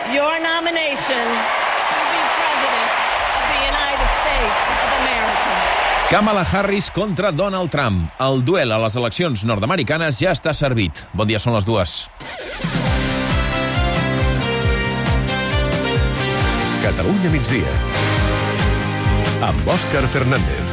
your nomination to be President of the United States of America. Kamala Harris contra Donald Trump. El duel a les eleccions nord-americanes ja està servit. Bon dia, són les dues. Catalunya migdia. Amb Òscar Fernández.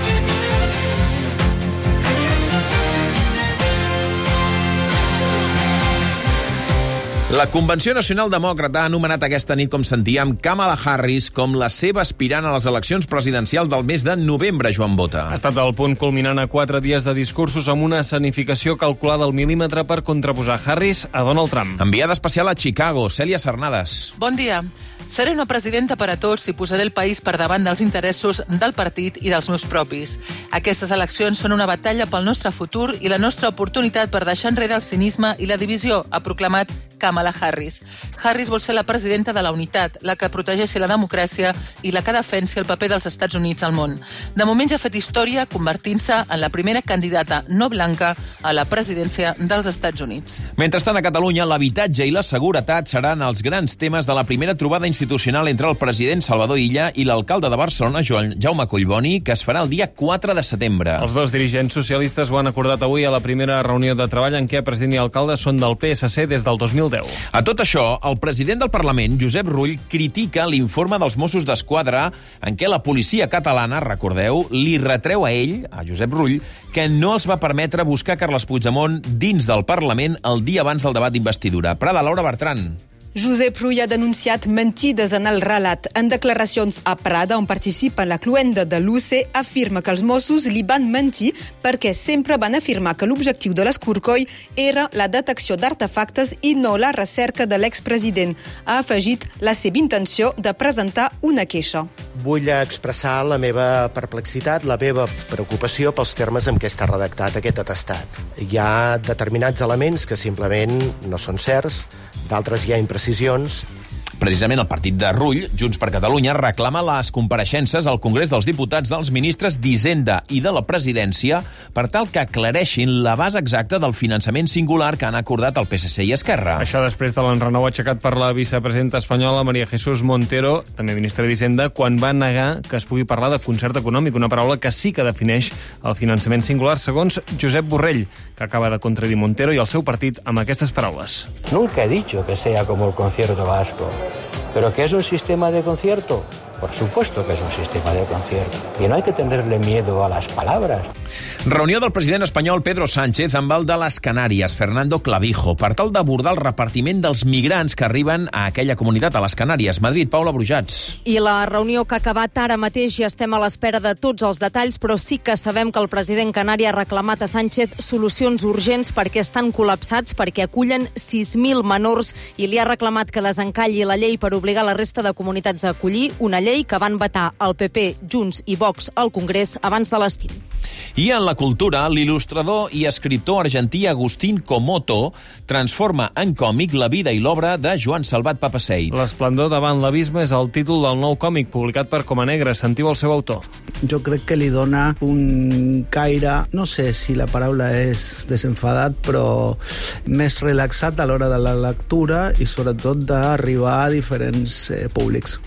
La Convenció Nacional Demòcrata ha anomenat aquesta nit, com sentíem, Kamala Harris com la seva aspirant a les eleccions presidencials del mes de novembre, Joan Bota. Ha estat el punt culminant a 4 dies de discursos amb una escenificació calculada al mil·límetre per contraposar Harris a Donald Trump. Enviada especial a Chicago, Cèlia Sernades. Bon dia. Seré una presidenta per a tots i posaré el país per davant dels interessos del partit i dels meus propis. Aquestes eleccions són una batalla pel nostre futur i la nostra oportunitat per deixar enrere el cinisme i la divisió, ha proclamat Kamala Harris. Harris vol ser la presidenta de la unitat, la que protegeixi la democràcia i la que defensi el paper dels Estats Units al món. De moment ja ha fet història convertint-se en la primera candidata no blanca a la presidència dels Estats Units. Mentrestant, a Catalunya, l'habitatge i la seguretat seran els grans temes de la primera trobada institucional entre el president Salvador Illa i l'alcalde de Barcelona, Jaume Collboni, que es farà el dia 4 de setembre. Els dos dirigents socialistes ho han acordat avui a la primera reunió de treball en què president i alcalde són del PSC des del 2010. A tot això, el president del Parlament, Josep Rull, critica l'informe dels Mossos d'Esquadra en què la policia catalana, recordeu, li retreu a ell, a Josep Rull, que no els va permetre buscar Carles Puigdemont dins del Parlament el dia abans del debat d'investidura. Prada, Laura Bertran. Josep Rull ha denunciat mentides en el relat. En declaracions a Prada, on participa la cluenda de l'UC, afirma que els Mossos li van mentir perquè sempre van afirmar que l'objectiu de l'escorcoll era la detecció d'artefactes i no la recerca de l'expresident. Ha afegit la seva intenció de presentar una queixa. Vull expressar la meva perplexitat, la meva preocupació pels termes en què està redactat aquest atestat. Hi ha determinats elements que simplement no són certs, d'altres hi ha imprecisions. Precisament el partit de Rull, Junts per Catalunya, reclama les compareixences al Congrés dels Diputats dels ministres d'Hisenda i de la Presidència per tal que aclareixin l'abast exacte del finançament singular que han acordat el PSC i Esquerra. Això després de l'enrenou aixecat per la vicepresidenta espanyola María Jesús Montero, també ministra d'Hisenda, quan va negar que es pugui parlar de concert econòmic, una paraula que sí que defineix el finançament singular, segons Josep Borrell, que acaba de contradir Montero i el seu partit amb aquestes paraules. Nunca he dicho que sea como el concierto vasco. ¿Pero qué es un sistema de concierto? Por supuesto que es un sistema de concierto. Y no hay que tenerle miedo a las palabras. Reunió del president espanyol Pedro Sánchez amb el de les Canàries, Fernando Clavijo, per tal d'abordar el repartiment dels migrants que arriben a aquella comunitat, a les Canàries. Madrid, Paula Brujats. I la reunió que ha acabat ara mateix, ja estem a l'espera de tots els detalls, però sí que sabem que el president canari ha reclamat a Sánchez solucions urgents perquè estan col·lapsats, perquè acullen 6.000 menors i li ha reclamat que desencalli la llei per obligar la resta de comunitats a acollir, una llei que van vetar el PP, Junts i Vox al Congrés abans de l'estiu. I en la cultura, l'il·lustrador i escriptor argentí Agustín Comoto transforma en còmic la vida i l'obra de Joan Salvat Papasseit. L'esplendor davant l'abisme és el títol del nou còmic publicat per Coma Negra. Sentiu el seu autor. Jo crec que li dona un caire, no sé si la paraula és desenfadat, però més relaxat a l'hora de la lectura i sobretot d'arribar a diferents públics.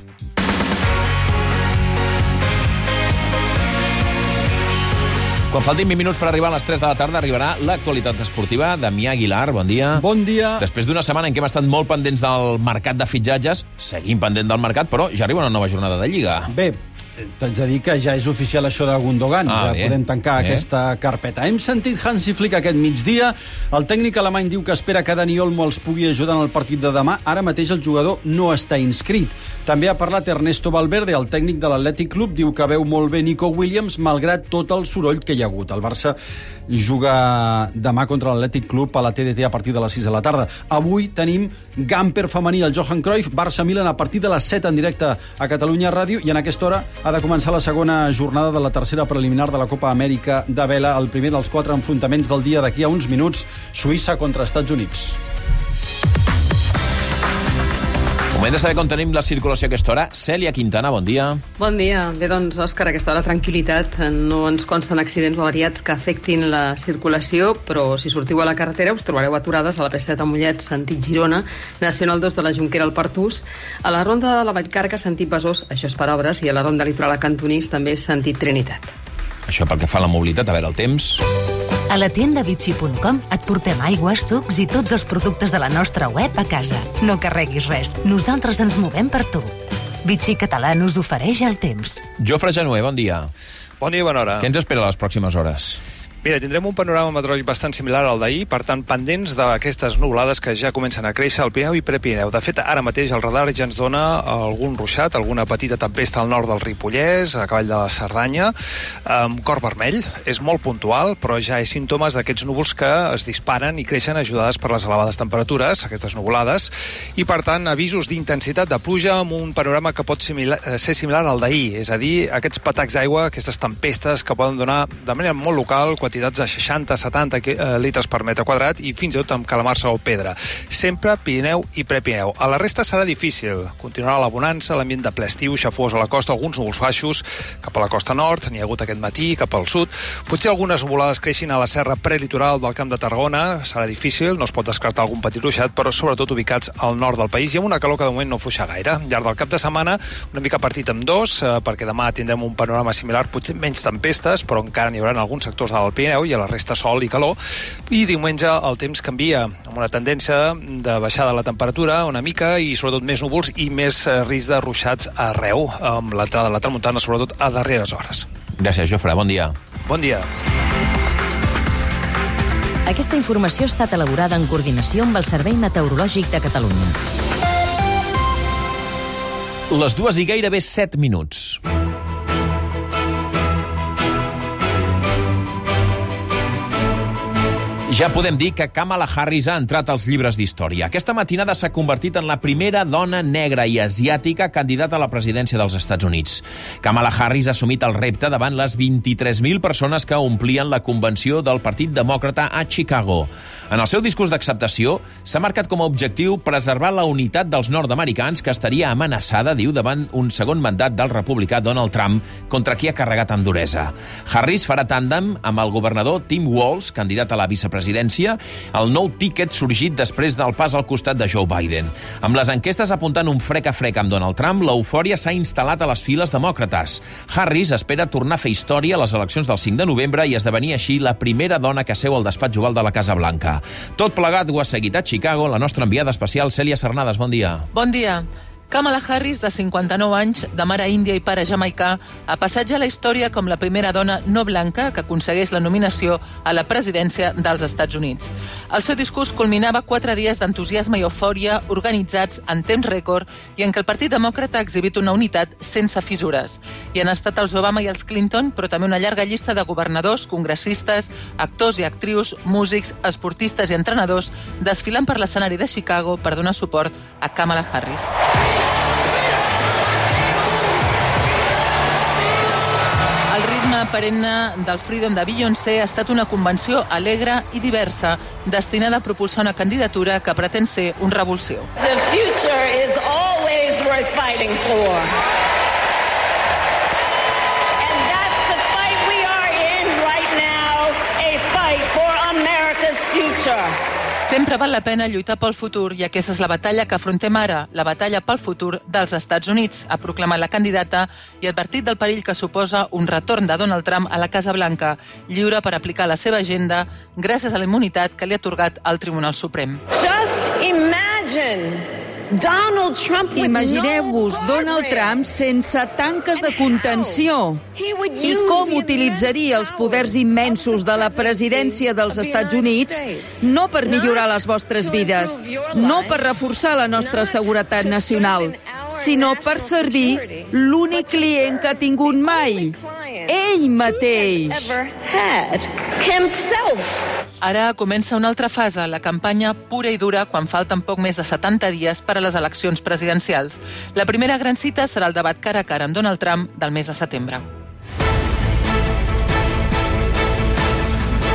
Quan faltin 20 minuts per arribar a les 3 de la tarda, arribarà l'actualitat esportiva. Damià Aguilar, bon dia. Bon dia. Després d'una setmana en què hem estat molt pendents del mercat de fitxatges, seguim pendent del mercat, però ja arriba una nova jornada de Lliga. Bé, t'haig de dir que ja és oficial això de Gundogan. Ja bé. Podem tancar aquesta carpeta. Hem sentit Hansi Flick aquest migdia. El tècnic alemany diu que espera que Dani Olmo els pugui ajudar en el partit de demà. Ara mateix el jugador no està inscrit. També ha parlat Ernesto Valverde, el tècnic de l'Atlètic Club. Diu que veu molt bé Nico Williams, malgrat tot el soroll que hi ha hagut. El Barça juga demà contra l'Atlètic Club a la TDT a partir de les 6 de la tarda. Avui tenim Gamper femení al Johan Cruyff, Barça-Milan a partir de les 7 en directe a Catalunya Ràdio, i en aquesta hora ha de començar la segona jornada de la tercera preliminar de la Copa Amèrica de vela, el primer dels 4 enfrontaments del dia d'aquí a uns minuts, Suïssa contra Estats Units. Moment Moment de saber com tenim la circulació a aquesta hora. Cèlia Quintana, bon dia. Bon dia. Bé, doncs, Òscar, a aquesta hora tranquil·litat. No ens consten accidents o avariats que afectin la circulació, però si sortiu a la carretera us trobareu aturades a la P7 a Mollet, sentit Girona, Nacional 2 de la Jonquera al Pertús, a la ronda de la Vallcarca, sentit Besòs, això és per obres, i a la ronda litoral a Cantonís, també sentit Trinitat. Això pel que fa a la mobilitat, a veure el temps. A la tienda Vichy.com et portem aigües, sucs i tots els productes de la nostra web a casa. No carreguis res, nosaltres ens movem per tu. Vichy Català us ofereix el temps. Jofre Genuer, bon dia. Bon dia i bona hora. Què ens espera a les pròximes hores? Mira, tindrem un panorama meteorològic bastant similar al d'ahir, per tant, pendents d'aquestes nuvolades que ja comencen a créixer al Pirineu i Prepirineu. De fet, ara mateix el radar ja ens dona algun ruixat, alguna petita tempesta al nord del Ripollès, a cavall de la Cerdanya, cor vermell. És molt puntual, però ja és símptomes d'aquests núvols que es disparen i creixen ajudades per les elevades temperatures, aquestes nuvolades, i, per tant, avisos d'intensitat de pluja amb un panorama que pot ser similar al d'ahir, és a dir, aquests patacs d'aigua, aquestes tempestes que poden donar de manera molt local quantitats de 60-70 litres per metre quadrat i fins i tot amb calamarsa o pedra. Sempre Pirineu i Prepirineu. A la resta serà difícil. Continuarà la bonança, l'ambient de ple estiu, xafós a la costa, alguns núvols baixos cap a la costa nord, n'hi ha hagut aquest matí, cap al sud. Potser algunes nuvolades creixin a la serra prelitoral del Camp de Tarragona. Serà difícil, no es pot descartar algun petit ruixat, però sobretot ubicats al nord del país i amb una calor que de moment no fluixa gaire. Al llarg del cap de setmana, una mica partit amb dos, perquè demà tindrem un panorama similar, potser menys tempestes, però encara n'hi haurà en alguns sectors del Pirineu i a la resta sol i calor. I diumenge el temps canvia, amb una tendència de baixada de la temperatura una mica i sobretot més núvols i més risc de ruixats arreu, amb l'entrada de la tramuntana sobretot a darreres hores. Gràcies, Jofre. Bon dia. Bon dia. Aquesta informació ha estat elaborada en coordinació amb el Servei Meteorològic de Catalunya. Les 2 i gairebé 7 minuts. Ja podem dir que Kamala Harris ha entrat als llibres d'història. Aquesta matinada s'ha convertit en la primera dona negra i asiàtica candidata a la presidència dels Estats Units. Kamala Harris ha assumit el repte davant les 23.000 persones que omplien la convenció del Partit Demòcrata a Chicago. En el seu discurs d'acceptació s'ha marcat com a objectiu preservar la unitat dels nord-americans que estaria amenaçada, diu, davant un segon mandat del republicà Donald Trump, contra qui ha carregat amb duresa. Harris farà tàndem amb el governador Tim Walz, candidat a la vicepresidència, el nou tíquet sorgit després del pas al costat de Joe Biden. Amb les enquestes apuntant un frec a frec amb Donald Trump, l'eufòria s'ha instal·lat a les files demòcrates. Harris espera tornar a fer història a les eleccions del 5 de novembre i esdevenir així la primera dona que seu al despatx oval de la Casa Blanca. Tot plegat ho ha seguit a Chicago la nostra enviada especial Cèlia Cernadas. Bon dia. Bon dia. Kamala Harris, de 59 anys, de mare índia i pare jamaicà, ha passat ja a la història com la primera dona no blanca que aconsegueix la nominació a la presidència dels Estats Units. El seu discurs culminava 4 dies d'entusiasme i eufòria organitzats en temps rècord i en què el Partit Demòcrata ha exhibit una unitat sense fissures. Hi han estat els Obama i els Clinton, però també una llarga llista de governadors, congressistes, actors i actrius, músics, esportistes i entrenadors desfilant per l'escenari de Chicago per donar suport a Kamala Harris. El ritme perenne del Freedom de Beyoncé ha estat una convenció alegre i diversa, destinada a propulsar una candidatura que pretén ser un revulsiu. The future is always worth fighting for. And that's the fight we are in right now, a fight for America's future. Sempre val la pena lluitar pel futur i aquesta és la batalla que afrontem ara, la batalla pel futur dels Estats Units, ha proclamat la candidata i advertit del perill que suposa un retorn de Donald Trump a la Casa Blanca, lliure per aplicar la seva agenda gràcies a la immunitat que li ha atorgat el Tribunal Suprem. Just imagine Imagineu-vos Donald Trump sense tanques de contenció i com utilitzaria els poders immensos de la presidència dels Estats Units no per millorar les vostres vides, no per reforçar la nostra seguretat nacional, sinó per servir l'únic client que ha tingut mai, ell mateix. Ara comença una altra fase, la campanya pura i dura quan falten poc més de 70 dies per a les eleccions presidencials. La primera gran cita serà el debat cara a cara amb Donald Trump del mes de setembre.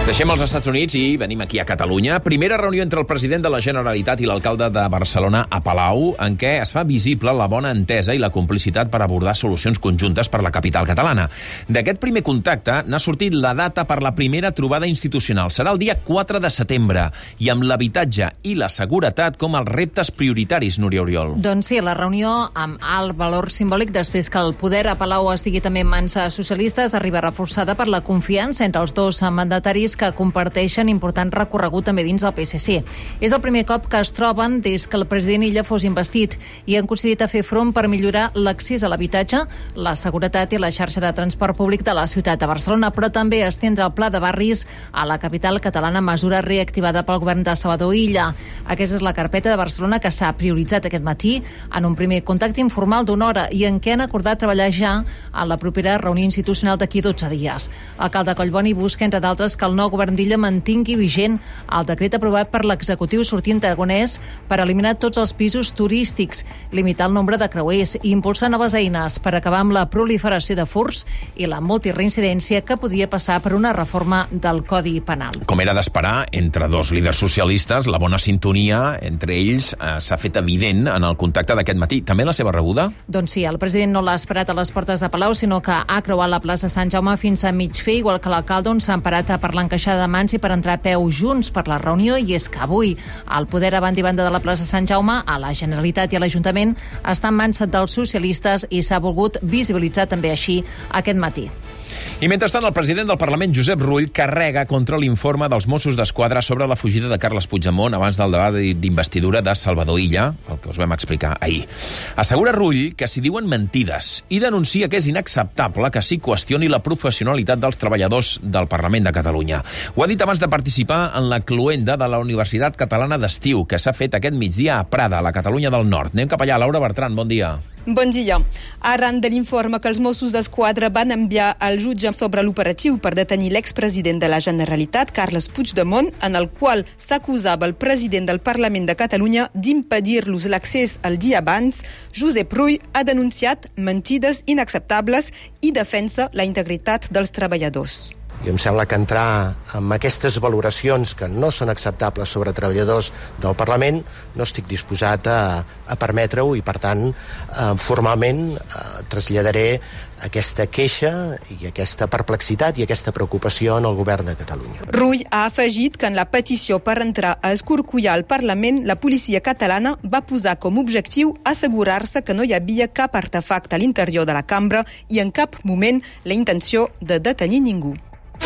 Deixem els Estats Units i venim aquí a Catalunya. Primera reunió entre el president de la Generalitat i l'alcalde de Barcelona a Palau, en què es fa visible la bona entesa i la complicitat per abordar solucions conjuntes per la capital catalana. D'aquest primer contacte n'ha sortit la data per la primera trobada institucional. Serà el dia 4 de setembre i amb l'habitatge i la seguretat com els reptes prioritaris, Núria Oriol. Doncs sí, la reunió amb alt valor simbòlic després que el poder a Palau estigui també en mans socialistes arriba reforçada per la confiança entre els dos mandataris que comparteixen important recorregut també dins del PSC. És el primer cop que es troben des que el president Illa fos investit i han coincidit a fer front per millorar l'accés a l'habitatge, la seguretat i la xarxa de transport públic de la ciutat de Barcelona, però també estendre el pla de barris a la capital catalana, mesura reactivada pel govern de Salvador Illa. Aquesta és la carpeta de Barcelona que s'ha prioritzat aquest matí en un primer contacte informal d'una hora i en què han acordat treballar ja a la propera reunió institucional d'aquí 12 dies. L'alcalde Collboni busca, entre d'altres, que el nou govern d'Illa mantingui vigent el decret aprovat per l'executiu sortint aragonès per eliminar tots els pisos turístics, limitar el nombre de creuers i impulsar noves eines per acabar amb la proliferació de furts i la multireincidència que podia passar per una reforma del Codi Penal. Com era d'esperar, entre dos líders socialistes, la bona sintonia entre ells s'ha fet evident en el contacte d'aquest matí. També la seva rebuda? Doncs sí, el president no l'ha esperat a les portes de Palau, sinó que ha creuat la plaça Sant Jaume fins a mig fer, igual que l'alcalde, on s'ha emparat per l'encaixada de mans i per entrar a peu junts per la reunió, i és que avui el poder a banda i banda de la plaça Sant Jaume, a la Generalitat i a l'Ajuntament, està en mans dels socialistes i s'ha volgut visibilitzar també així aquest matí. I mentrestant, el president del Parlament, Josep Rull, carrega contra l'informe dels Mossos d'Esquadra sobre la fugida de Carles Puigdemont abans del debat d'investidura de Salvador Illa, el que us vam explicar ahir. Assegura Rull que s'hi diuen mentides i denuncia que és inacceptable que s'hi qüestioni la professionalitat dels treballadors del Parlament de Catalunya. Ho ha dit abans de participar en la cloenda de la Universitat Catalana d'Estiu, que s'ha fet aquest migdia a Prada, a la Catalunya del Nord. Anem cap allà. Laura Bertran, bon dia. Bon dia. Arran de l'informe que els Mossos d'Esquadra van enviar al jutge sobre l'operatiu per detenir l'expresident de la Generalitat, Carles Puigdemont, en el qual s'acusava el president del Parlament de Catalunya d'impedir-los l'accés el dia abans, Josep Rull ha denunciat mentides inacceptables i defensa la integritat dels treballadors. I em sembla que entrar amb aquestes valoracions que no són acceptables sobre treballadors del Parlament no estic disposat a permetre-ho i, per tant, formalment traslladaré aquesta queixa i aquesta perplexitat i aquesta preocupació en el govern de Catalunya. Rull ha afegit que en la petició per entrar a escorcollar el Parlament, la policia catalana va posar com a objectiu assegurar-se que no hi havia cap artefacte a l'interior de la cambra i en cap moment la intenció de detenir ningú.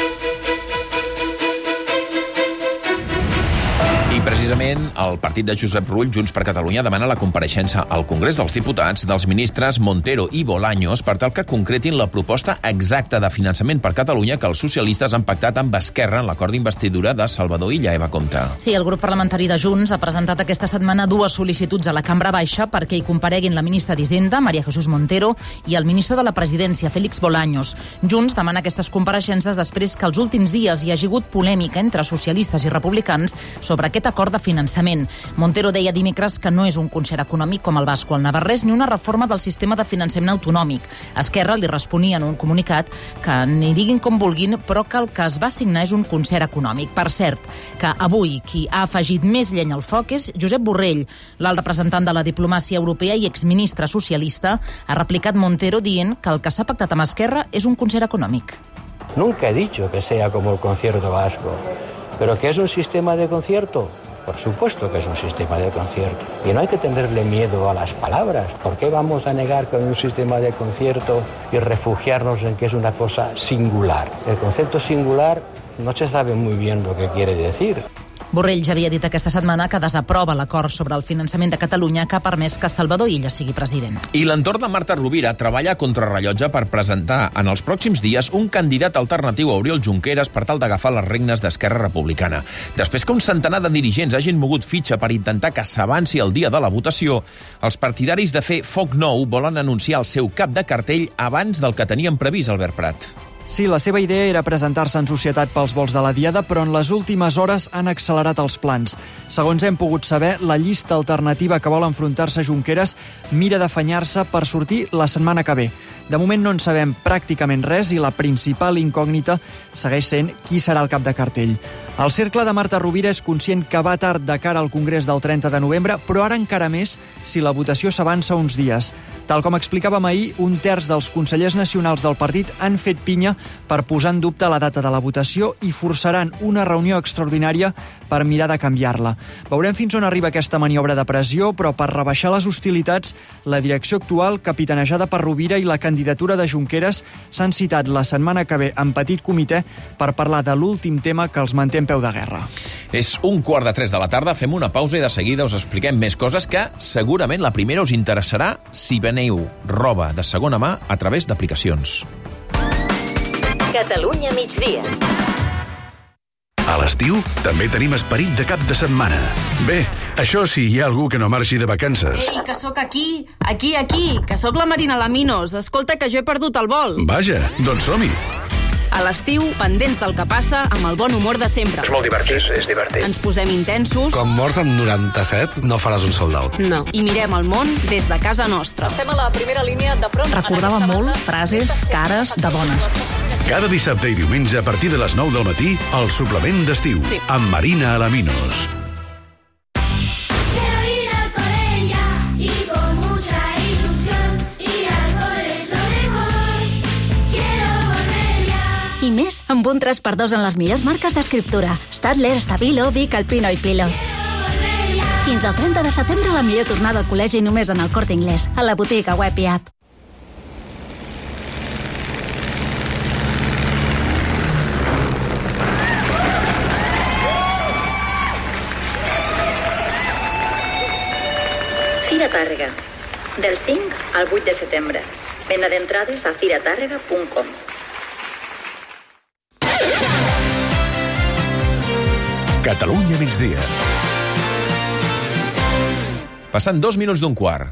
I precisament el partit de Josep Rull, Junts per Catalunya, demana la compareixença al Congrés dels Diputats dels ministres Montero i Bolaños per tal que concretin la proposta exacta de finançament per Catalunya que els socialistes han pactat amb Esquerra en l'acord d'investidura de Salvador Illa. Eva Compte. Sí, el grup parlamentari de Junts ha presentat aquesta setmana dues sol·licituds a la Cambra Baixa perquè hi compareguin la ministra d'Hisenda, María Jesús Montero, i el ministre de la Presidència, Félix Bolaños. Junts demana aquestes compareixences després que els últims dies hi hagi hagut polèmica entre socialistes i republicans sobre aquest acord de finançament. Montero deia dimecres que no és un concert econòmic com el basc o el navarrès ni una reforma del sistema de finançament autonòmic. Esquerra li responia en un comunicat que n'hi diguin com vulguin, però que el que es va signar és un concert econòmic. Per cert, que avui qui ha afegit més llenya al foc és Josep Borrell, l'alt representant de la diplomàcia europea i exministre socialista, ha replicat Montero dient que el que s'ha pactat amb Esquerra és un concert econòmic. Nunca he dicho que sea como el concierto vasco, pero que es un sistema de concierto. Por supuesto que es un sistema de concierto. Y no hay que tenerle miedo a las palabras. ¿Por qué vamos a negar que es un sistema de concierto y refugiarnos en que es una cosa singular? El concepto singular no se sabe muy bien lo que quiere decir. Borrell ja havia dit aquesta setmana que desaprova l'acord sobre el finançament de Catalunya que ha permès que Salvador Illa sigui president. I l'entorn de Marta Rovira treballa a contrarrellotge per presentar en els pròxims dies un candidat alternatiu a Oriol Junqueras per tal d'agafar les regnes d'Esquerra Republicana. Després que un centenar de dirigents hagin mogut fitxa per intentar que s'avanci el dia de la votació, els partidaris de fer foc nou volen anunciar el seu cap de cartell abans del que tenien previst, Albert Prat. Sí, la seva idea era presentar-se en societat pels vols de la Diada, però en les últimes hores han accelerat els plans. Segons hem pogut saber, la llista alternativa que vol enfrontar-se a Junqueras mira d'afanyar-se per sortir la setmana que ve. De moment no en sabem pràcticament res i la principal incògnita segueix sent qui serà el cap de cartell. El cercle de Marta Rovira és conscient que va tard de cara al Congrés del 30 de novembre, però ara encara més si la votació s'avança uns dies. Tal com explicàvem ahir, un terç dels consellers nacionals del partit han fet pinya per posar en dubte la data de la votació i forçaran una reunió extraordinària per mirar de canviar-la. Veurem fins on arriba aquesta maniobra de pressió, però per rebaixar les hostilitats, la direcció actual, capitanejada per Rovira, i la candidatura de Junqueras s'han citat la setmana que ve en petit comitè per parlar de l'últim tema que els manté en peu de guerra. És 2:45 de la tarda, fem una pausa i de seguida us expliquem més coses que segurament la primera us interessarà si veneu roba de segona mà a través d'aplicacions. Catalunya migdia. A l'estiu també tenim esperit de cap de setmana. Bé, això sí, hi ha algú que no marxi de vacances. Ei, que sóc aquí, que sóc la Marina Laminos. Escolta, que jo he perdut el vol. Vaja, doncs som-hi. A l'estiu, pendents del que passa, amb el bon humor de sempre. És molt divertit, és divertit. Ens posem intensos. Com mors amb 97, no faràs un sold out. No. I mirem el món des de casa nostra. Estem a la primera línia de front. Recordava molt frases, cares de dones. Cada dissabte i diumenge a partir de les 9 del matí, el suplement d'estiu, amb Marina Alaminos. I més, amb un 3x2 en les millors marques d'escriptura. Stadler, Stabilo, Vic, Alpino i Pilot. Fins al 30 de setembre la millor tornada al col·legi només en el Corte Inglés, a la botiga web i app. Fira Tàrrega. Del 5 al 8 de setembre. Venda d'entrades a firatàrrega.com. Catalunya migdia. Passant 2 minuts d'un quart.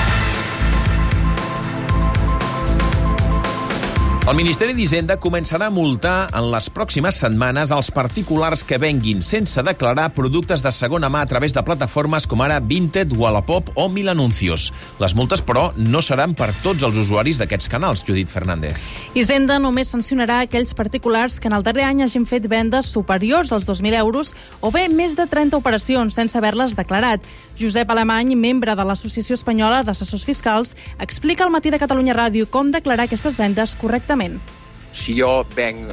El Ministeri d'Hisenda començarà a multar en les pròximes setmanes els particulars que venguin sense declarar productes de segona mà a través de plataformes com ara Vinted, Wallapop o Mil Anuncios. Les multes, però, no seran per tots els usuaris d'aquests canals, Judit Fernández. Hisenda només sancionarà aquells particulars que en el darrer any hagin fet vendes superiors als 2.000 euros o bé més de 30 operacions sense haver-les declarat. Josep Alemany, membre de l'Associació Espanyola d'Assessors Fiscals, explica al Matí de Catalunya Ràdio com declarar aquestes vendes correctament. Si jo venc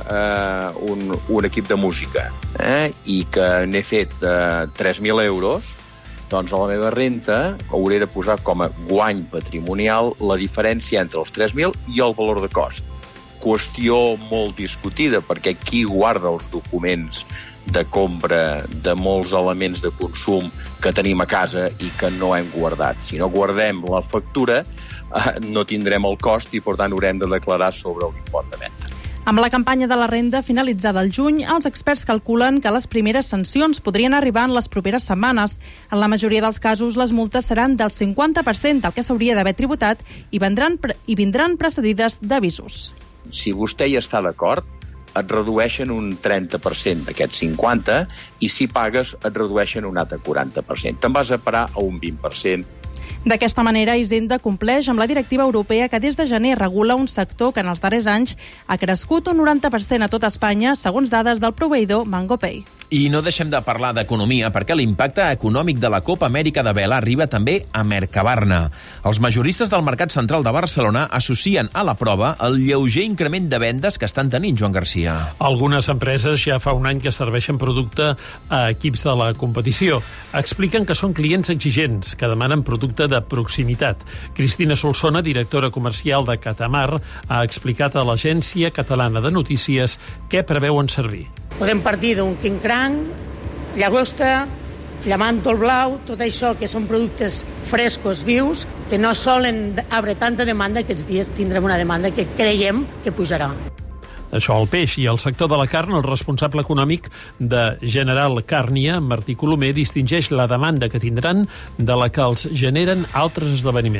un equip de música i que n'he fet 3.000 euros, doncs a la meva renta hauré de posar com a guany patrimonial la diferència entre els 3.000 i el valor de cost. Qüestió molt discutida, perquè qui guarda els documents de compra de molts elements de consum que tenim a casa i que no hem guardat. Si no guardem la factura, no tindrem el cost i, per tant, haurem de declarar sobre l'import de venda. Amb la campanya de la renda finalitzada al juny, els experts calculen que les primeres sancions podrien arribar en les properes setmanes. En la majoria dels casos, les multes seran del 50% del que s'hauria d'haver tributat i vindran precedides d'avisos. Si vostè hi està d'acord, et redueixen un 30% d'aquest 50% i si pagues et redueixen un altre 40%. Te'n vas a parar a un 20%. D'aquesta manera, Hisenda compleix amb la directiva europea que des de gener regula un sector que en els darrers anys ha crescut un 90% a tot Espanya, segons dades del proveïdor MangoPay. I no deixem de parlar d'economia, perquè l'impacte econòmic de la Copa Amèrica de vela arriba també a Mercabarna. Els majoristes del Mercat Central de Barcelona associen a la prova el lleuger increment de vendes que estan tenint, Joan Garcia. Algunes empreses ja fa un any que serveixen producte a equips de la competició. Expliquen que són clients exigents, que demanen producte de proximitat. Cristina Solsona, directora comercial de Catamar, ha explicat a l'Agència Catalana de Notícies què preveuen servir. Podem partir d'un king crank, llagosta, llamàntol blau, tot això que són productes frescos, vius, que no solen haver tanta demanda, aquests dies tindrem una demanda que creiem que pujarà. Això al peix. I al sector de la carn, el responsable econòmic de General Càrnia, Martí Colomer, distingeix la demanda que tindran de la que els generen altres esdeveniments.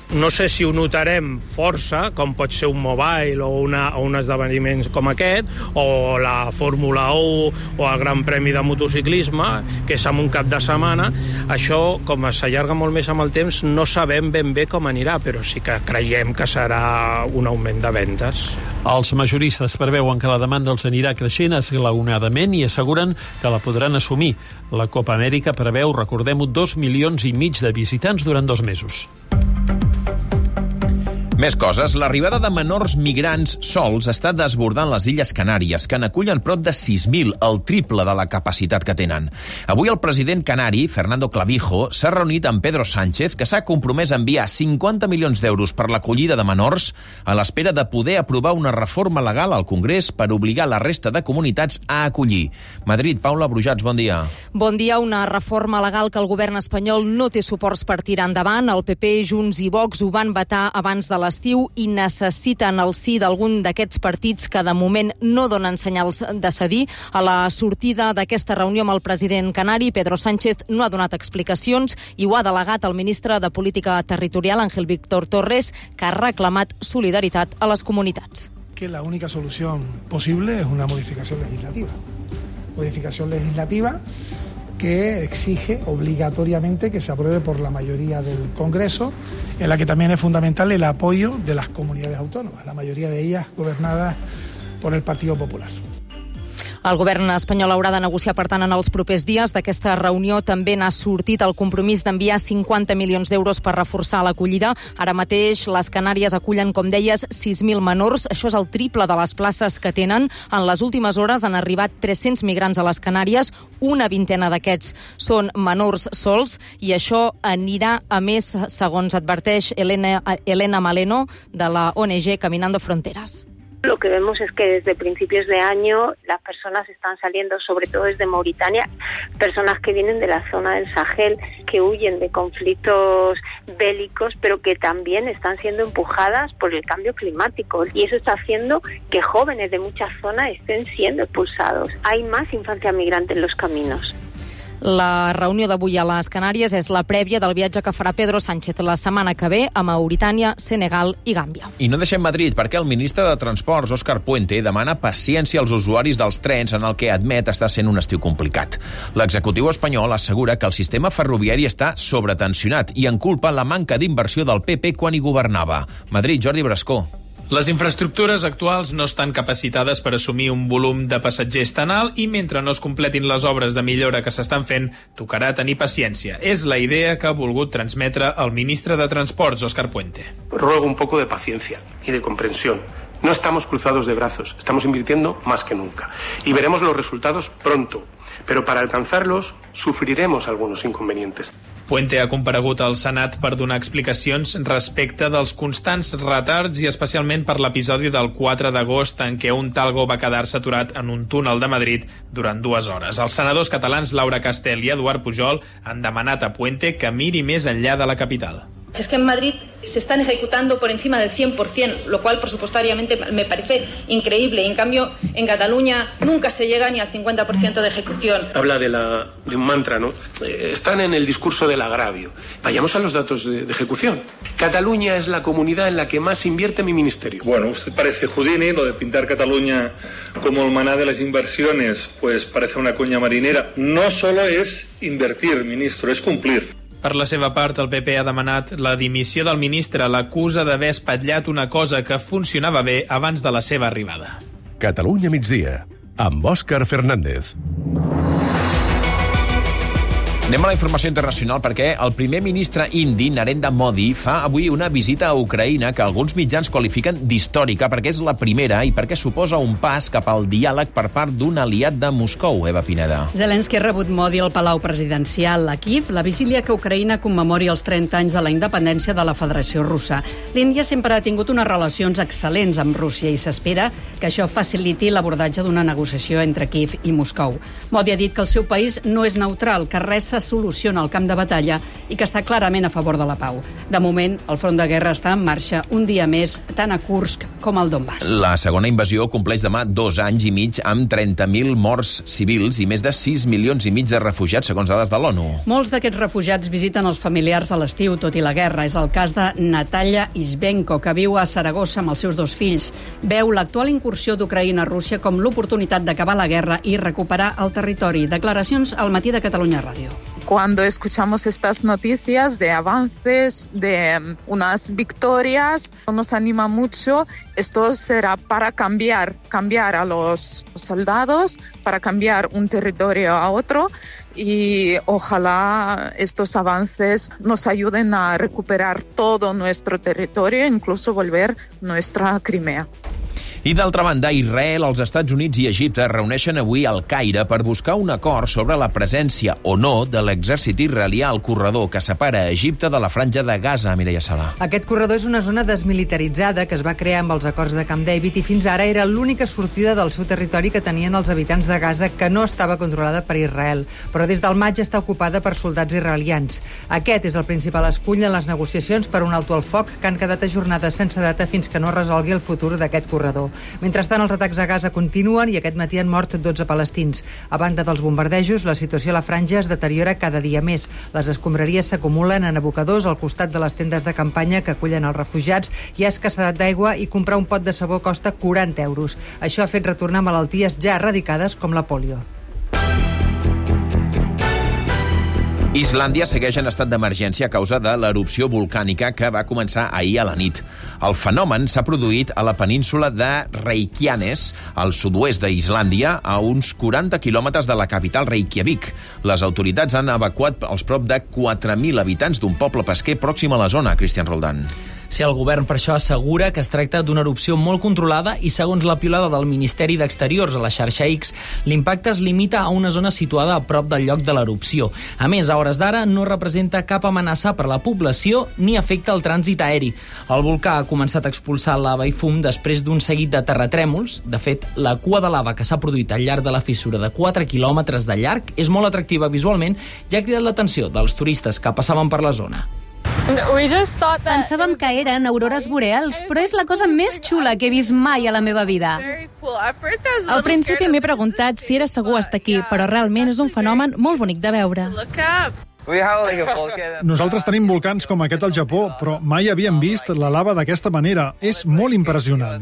No sé si ho notarem força, com pot ser un mobile o un esdeveniment com aquest, o la Fórmula 1 o el Gran Premi de motociclisme, que és en un cap de setmana. Això, com s'allarga molt més amb el temps, no sabem ben bé com anirà, però sí que creiem que serà un augment de vendes. Els majoristes preveuen que la demanda els anirà creixent esglaonadament i asseguren que la podran assumir. La Copa Amèrica preveu, recordem-ho, 2,5 milions de visitants durant 2 mesos. Més coses. L'arribada de menors migrants sols està desbordant les Illes Canàries, que n'acullen prop de 6.000, el triple de la capacitat que tenen. Avui el president canari, Fernando Clavijo, s'ha reunit amb Pedro Sánchez, que s'ha compromès a enviar 50 milions d'euros per l'acollida de menors a l'espera de poder aprovar una reforma legal al Congrés per obligar la resta de comunitats a acollir. Madrid, Paula Brujats, bon dia. Bon dia. Una reforma legal que el govern espanyol no té suports per tirar endavant. El PP, Junts i Vox ho van vetar abans de l'estiu i necessiten el sí d'algun d'aquests partits que de moment no donen senyals de cedir. A la sortida d'aquesta reunió amb el president canari, Pedro Sánchez no ha donat explicacions i ho ha delegat el ministre de Política Territorial, Ángel Víctor Torres, que ha reclamat solidaritat a les comunitats. Que la única solución posible es una modificación legislativa. Modificación legislativa que exige obligatoriamente que se apruebe por la mayoría del Congreso, en la que también es fundamental el apoyo de las comunidades autónomas, la mayoría de ellas gobernadas por el Partido Popular. El govern espanyol haurà de negociar, per tant, en els propers dies. D'aquesta reunió també n'ha sortit el compromís d'enviar 50 milions d'euros per reforçar l'acollida. Ara mateix les Canàries acullen, com deies, 6.000 menors. Això és el triple de les places que tenen. En les últimes hores han arribat 300 migrants a les Canàries. Una vintena d'aquests són menors sols i això anirà a més, segons adverteix Elena Maleno, de la ONG Caminando Fronteras. Lo que vemos es que desde principios de año las personas están saliendo, sobre todo desde Mauritania, personas que vienen de la zona del Sahel, que huyen de conflictos bélicos, pero que también están siendo empujadas por el cambio climático. Y eso está haciendo que jóvenes de muchas zonas estén siendo expulsados. Hay más infancia migrante en los caminos. La reunió d'avui a les Canàries és la prèvia del viatge que farà Pedro Sánchez la setmana que ve a Mauritània, Senegal i Gàmbia. I no deixem Madrid, perquè el ministre de Transports, Óscar Puente, demana paciència als usuaris dels trens, en el que admet està sent un estiu complicat. L'executiu espanyol assegura que el sistema ferroviari està sobretensionat i en culpa la manca d'inversió del PP quan hi governava. Madrid, Jordi Brascó. Les infraestructures actuals no estan capacitades per assumir un volum de passatgers tan alt i mentre no es completin les obres de millora que s'estan fent, tocarà tenir paciència. És la idea que ha volgut transmetre el ministre de Transports, Óscar Puente. Ruego un poco de paciencia y de comprensión. No estamos cruzados de brazos, estamos invirtiendo más que nunca. Y veremos los resultados pronto, pero para alcanzarlos sufriremos algunos inconvenientes. Puente ha comparegut al Senat per donar explicacions respecte dels constants retards i especialment per l'episodi del 4 d'agost en què un Talgo va quedar-se aturat en un túnel de Madrid durant 2 hores. Els senadors catalans Laura Castel i Eduard Pujol han demanat a Puente que miri més enllà de la capital. Es que en Madrid se están ejecutando por encima del 100%, lo cual presupuestariamente me parece increíble. En cambio, en Cataluña nunca se llega ni al 50% de ejecución. Habla de un mantra, ¿no? Están en el discurso del agravio. Vayamos a los datos de ejecución. Cataluña es la comunidad en la que más invierte mi ministerio. Bueno, usted parece Houdini, lo de pintar Cataluña como el maná de las inversiones, pues parece una coña marinera. No solo es invertir, ministro, es cumplir. Per la seva part, el PP ha demanat la dimissió del ministre. L'acusa d'haver espatllat una cosa que funcionava bé abans de la seva arribada. Catalunya migdia, amb Òscar Fernández. Anem a la informació internacional perquè el primer ministre indi, Narendra Modi, fa avui una visita a Ucraïna que alguns mitjans qualifiquen d'històrica perquè és la primera i perquè suposa un pas cap al diàleg per part d'un aliat de Moscou, Eva Pineda. Zelensky ha rebut Modi al Palau Presidencial a Kíev, la vigília que Ucraïna commemori els 30 anys de la independència de la Federació Russa. L'Índia sempre ha tingut unes relacions excel·lents amb Rússia i s'espera que això faciliti l'abordatge d'una negociació entre Kíev i Moscou. Modi ha dit que el seu país no és neutral, que res se soluciona al camp de batalla i que està clarament a favor de la pau. De moment, el front de guerra està en marxa un dia més, tant a Kursk com al Donbass. La segona invasió compleix demà 2 anys i mig amb 30.000 morts civils i més de 6,5 milions de refugiats, segons dades de l'ONU. Molts d'aquests refugiats visiten els familiars a l'estiu, tot i la guerra. És el cas de Natalia Izbenko, que viu a Saragossa amb els seus 2 fills. Veu l'actual incursió d'Ucraïna a Rússia com l'oportunitat d'acabar la guerra i recuperar el territori. Declaracions al Matí de Catalunya Ràdio. Cuando escuchamos estas noticias de avances, de unas victorias, nos anima mucho. Esto será para cambiar a los soldados, para cambiar un territorio a otro, y ojalá estos avances nos ayuden a recuperar todo nuestro territorio, incluso volver nuestra Crimea. I d'altra banda, Israel, els Estats Units i Egipte reuneixen avui al Caire per buscar un acord sobre la presència o no de l'exèrcit israelià al corredor que separa Egipte de la franja de Gaza, Mireia Sala. Aquest corredor és una zona desmilitaritzada que es va crear amb els acords de Camp David i fins ara era l'única sortida del seu territori que tenien els habitants de Gaza, que no estava controlada per Israel, però des del maig està ocupada per soldats israelians. Aquest és el principal escull en les negociacions per un alto al foc que han quedat ajornades sense data fins que no resolgui el futur d'aquest corredor. Mentrestant, els atacs a Gaza continuen i aquest matí han mort 12 palestins. A banda dels bombardejos, la situació a la franja es deteriora cada dia més. Les escombraries s'acumulen en abocadors al costat de les tendes de campanya que acullen els refugiats. Hi ha escassedat d'aigua i comprar un pot de sabó costa 40 euros. Això ha fet retornar malalties ja eradicades com la pòlio. Islàndia segueix en estat d'emergència a causa de l'erupció volcànica que va començar ahir a la nit. El fenomen s'ha produït a la península de Reykjanes, al sud-oest d'Islàndia, a uns 40 quilòmetres de la capital Reykjavik. Les autoritats han evacuat els prop de 4.000 habitants d'un poble pesquer pròxim a la zona, Cristian Roldán. Sí, el govern per això assegura que es tracta d'una erupció molt controlada i, segons la piulada del Ministeri d'Exteriors a la xarxa X, l'impacte es limita a una zona situada a prop del lloc de l'erupció. A més, a hores d'ara no representa cap amenaça per la població ni afecta el trànsit aeri. El volcà ha començat a expulsar lava i fum després d'un seguit de terratrèmols. De fet, la cua de lava que s'ha produït al llarg de la fissura de 4 quilòmetres de llarg és molt atractiva visualment i ha cridat l'atenció dels turistes que passaven per la zona. Pensàvem que eren aurores boreals, però és la cosa més xula que he vist mai a la meva vida. Al principi m'he preguntat si era segur estar aquí, però realment és un fenomen molt bonic de veure. Nosaltres tenim volcans com aquest al Japó, però mai havíem vist la lava d'aquesta manera. És molt impressionant.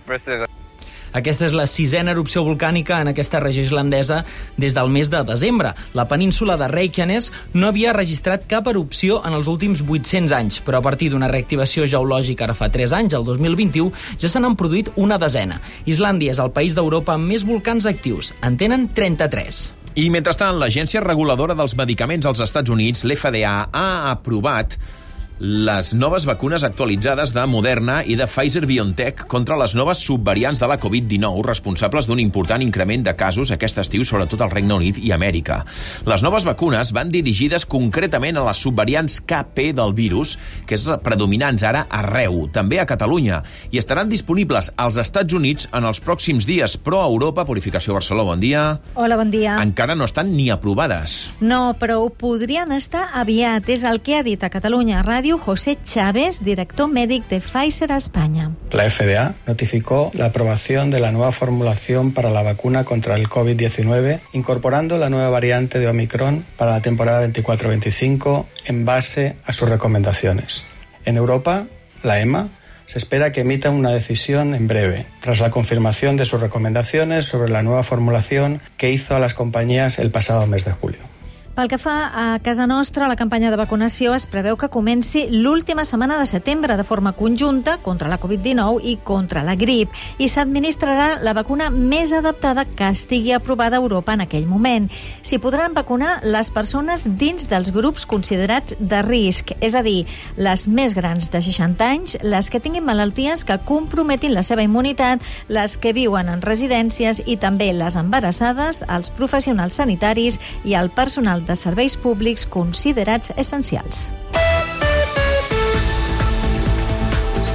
Aquesta és la 6a erupció volcànica en aquesta regió islandesa des del mes de desembre. La península de Reykjanes no havia registrat cap erupció en els últims 800 anys, però a partir d'una reactivació geològica ara fa 3 anys, el 2021, ja se n'han produït una desena. Islàndia és el país d'Europa amb més volcans actius. En tenen 33. I mentrestant, l'Agència Reguladora dels Medicaments als Estats Units, l'FDA, ha aprovat les noves vacunes actualitzades de Moderna i de Pfizer-BioNTech contra les noves subvariants de la Covid-19, responsables d'un important increment de casos aquest estiu, sobretot al Regne Unit i Amèrica. Les noves vacunes van dirigides concretament a les subvariants KP del virus, que és predominants ara arreu, també a Catalunya, i estaran disponibles als Estats Units en els pròxims dies, però a Europa, Purificació Barceló, bon dia. Hola, bon dia. Encara no estan ni aprovades. No, però ho podrien estar aviat, és el que ha dit a Catalunya Ràdio José Chávez, director médic de Pfizer a España. La FDA notificó la aprobación de la nueva formulación para la vacuna contra el COVID-19, incorporando la nueva variante de Omicron para la temporada 24-25 en base a sus recomendaciones. En Europa, la EMA se espera que emita una decisión en breve, tras la confirmación de sus recomendaciones sobre la nueva formulación que hizo a las compañías el pasado mes de julio. Pel que fa a casa nostra, la campanya de vacunació es preveu que comenci l'última setmana de setembre de forma conjunta contra la Covid-19 i contra la grip, i s'administrarà la vacuna més adaptada que estigui aprovada a Europa en aquell moment. S'hi podran vacunar les persones dins dels grups considerats de risc, és a dir, les més grans de 60 anys, les que tinguin malalties que comprometin la seva immunitat, les que viuen en residències i també les embarassades, els professionals sanitaris i el personal de serveis públics considerats essencials.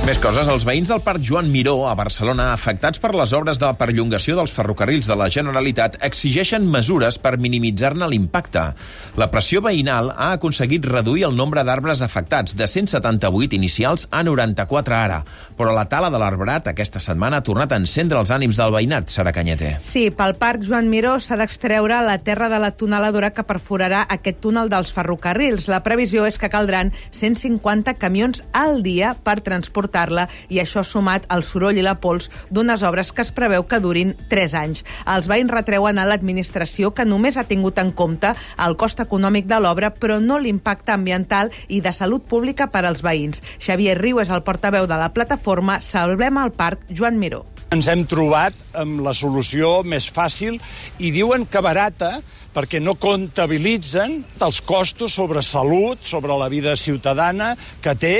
Més coses. Els veïns del Parc Joan Miró, a Barcelona, afectats per les obres de perllongació dels ferrocarrils de la Generalitat, exigeixen mesures per minimitzar-ne l'impacte. La pressió veïnal ha aconseguit reduir el nombre d'arbres afectats de 178 inicials a 94 ara. Però la tala de l'arbrat aquesta setmana ha tornat a encendre els ànims del veïnat, Sara Cañete. Sí, pel Parc Joan Miró s'ha d'extreure la terra de la tuneladora que perforarà aquest túnel dels ferrocarrils. La previsió és que caldran 150 camions al dia per transportar i això sumat al soroll i la pols d'unes obres que es preveu que durin 3 anys. Els veïns retreuen a l'administració que només ha tingut en compte el cost econòmic de l'obra, però no l'impacte ambiental i de salut pública per als veïns. Xavier Riu és el portaveu de la plataforma Salvem el Parc Joan Miró. Ens hem trobat amb la solució més fàcil i diuen que barata perquè no comptabilitzen els costos sobre salut, sobre la vida ciutadana que té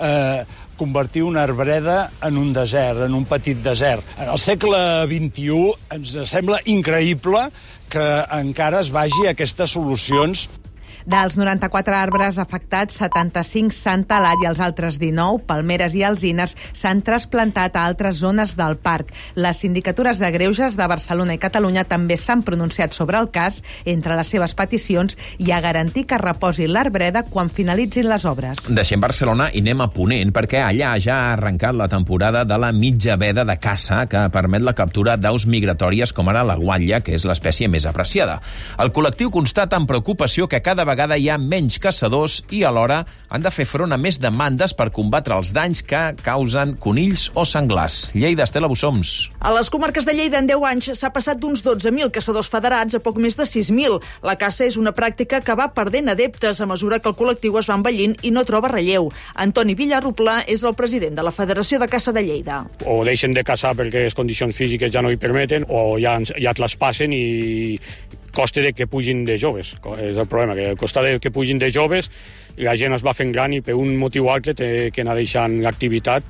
convertir una arbreda en un desert, en un petit desert. En el segle XXI ens sembla increïble que encara es vagi a aquestes solucions. Dels 94 arbres afectats, 75 s'han talat i els altres 19, palmeres i alzines, s'han trasplantat a altres zones del parc. Les sindicatures de greuges de Barcelona i Catalunya també s'han pronunciat sobre el cas, entre les seves peticions, i a garantir que reposi l'arbreda quan finalitzin les obres. Deixem Barcelona i anem a Ponent, perquè allà ja ha arrencat la temporada de la mitja veda de caça, que permet la captura d'aus migratòries com ara la guatlla, que és l'espècie més apreciada. El col·lectiu constata amb preocupació que cada vegada hi ha menys caçadors i alhora han de fer front a més demandes per combatre els danys que causen conills o senglars. Lleida, Estela Bussoms. A les comarques de Lleida en 10 anys s'ha passat d'uns 12.000 caçadors federats a poc més de 6.000. La caça és una pràctica que va perdent adeptes a mesura que el col·lectiu es va envellint i no troba relleu. Antoni Villarruplà és el president de la Federació de Caça de Lleida. O deixen de caçar perquè les condicions físiques ja no hi permeten o ja traspassen i costa de que pugin de joves. És el problema, que costa de que pugin de joves i la gent es va fent gran i per un motiu o altre té que anar deixant l'activitat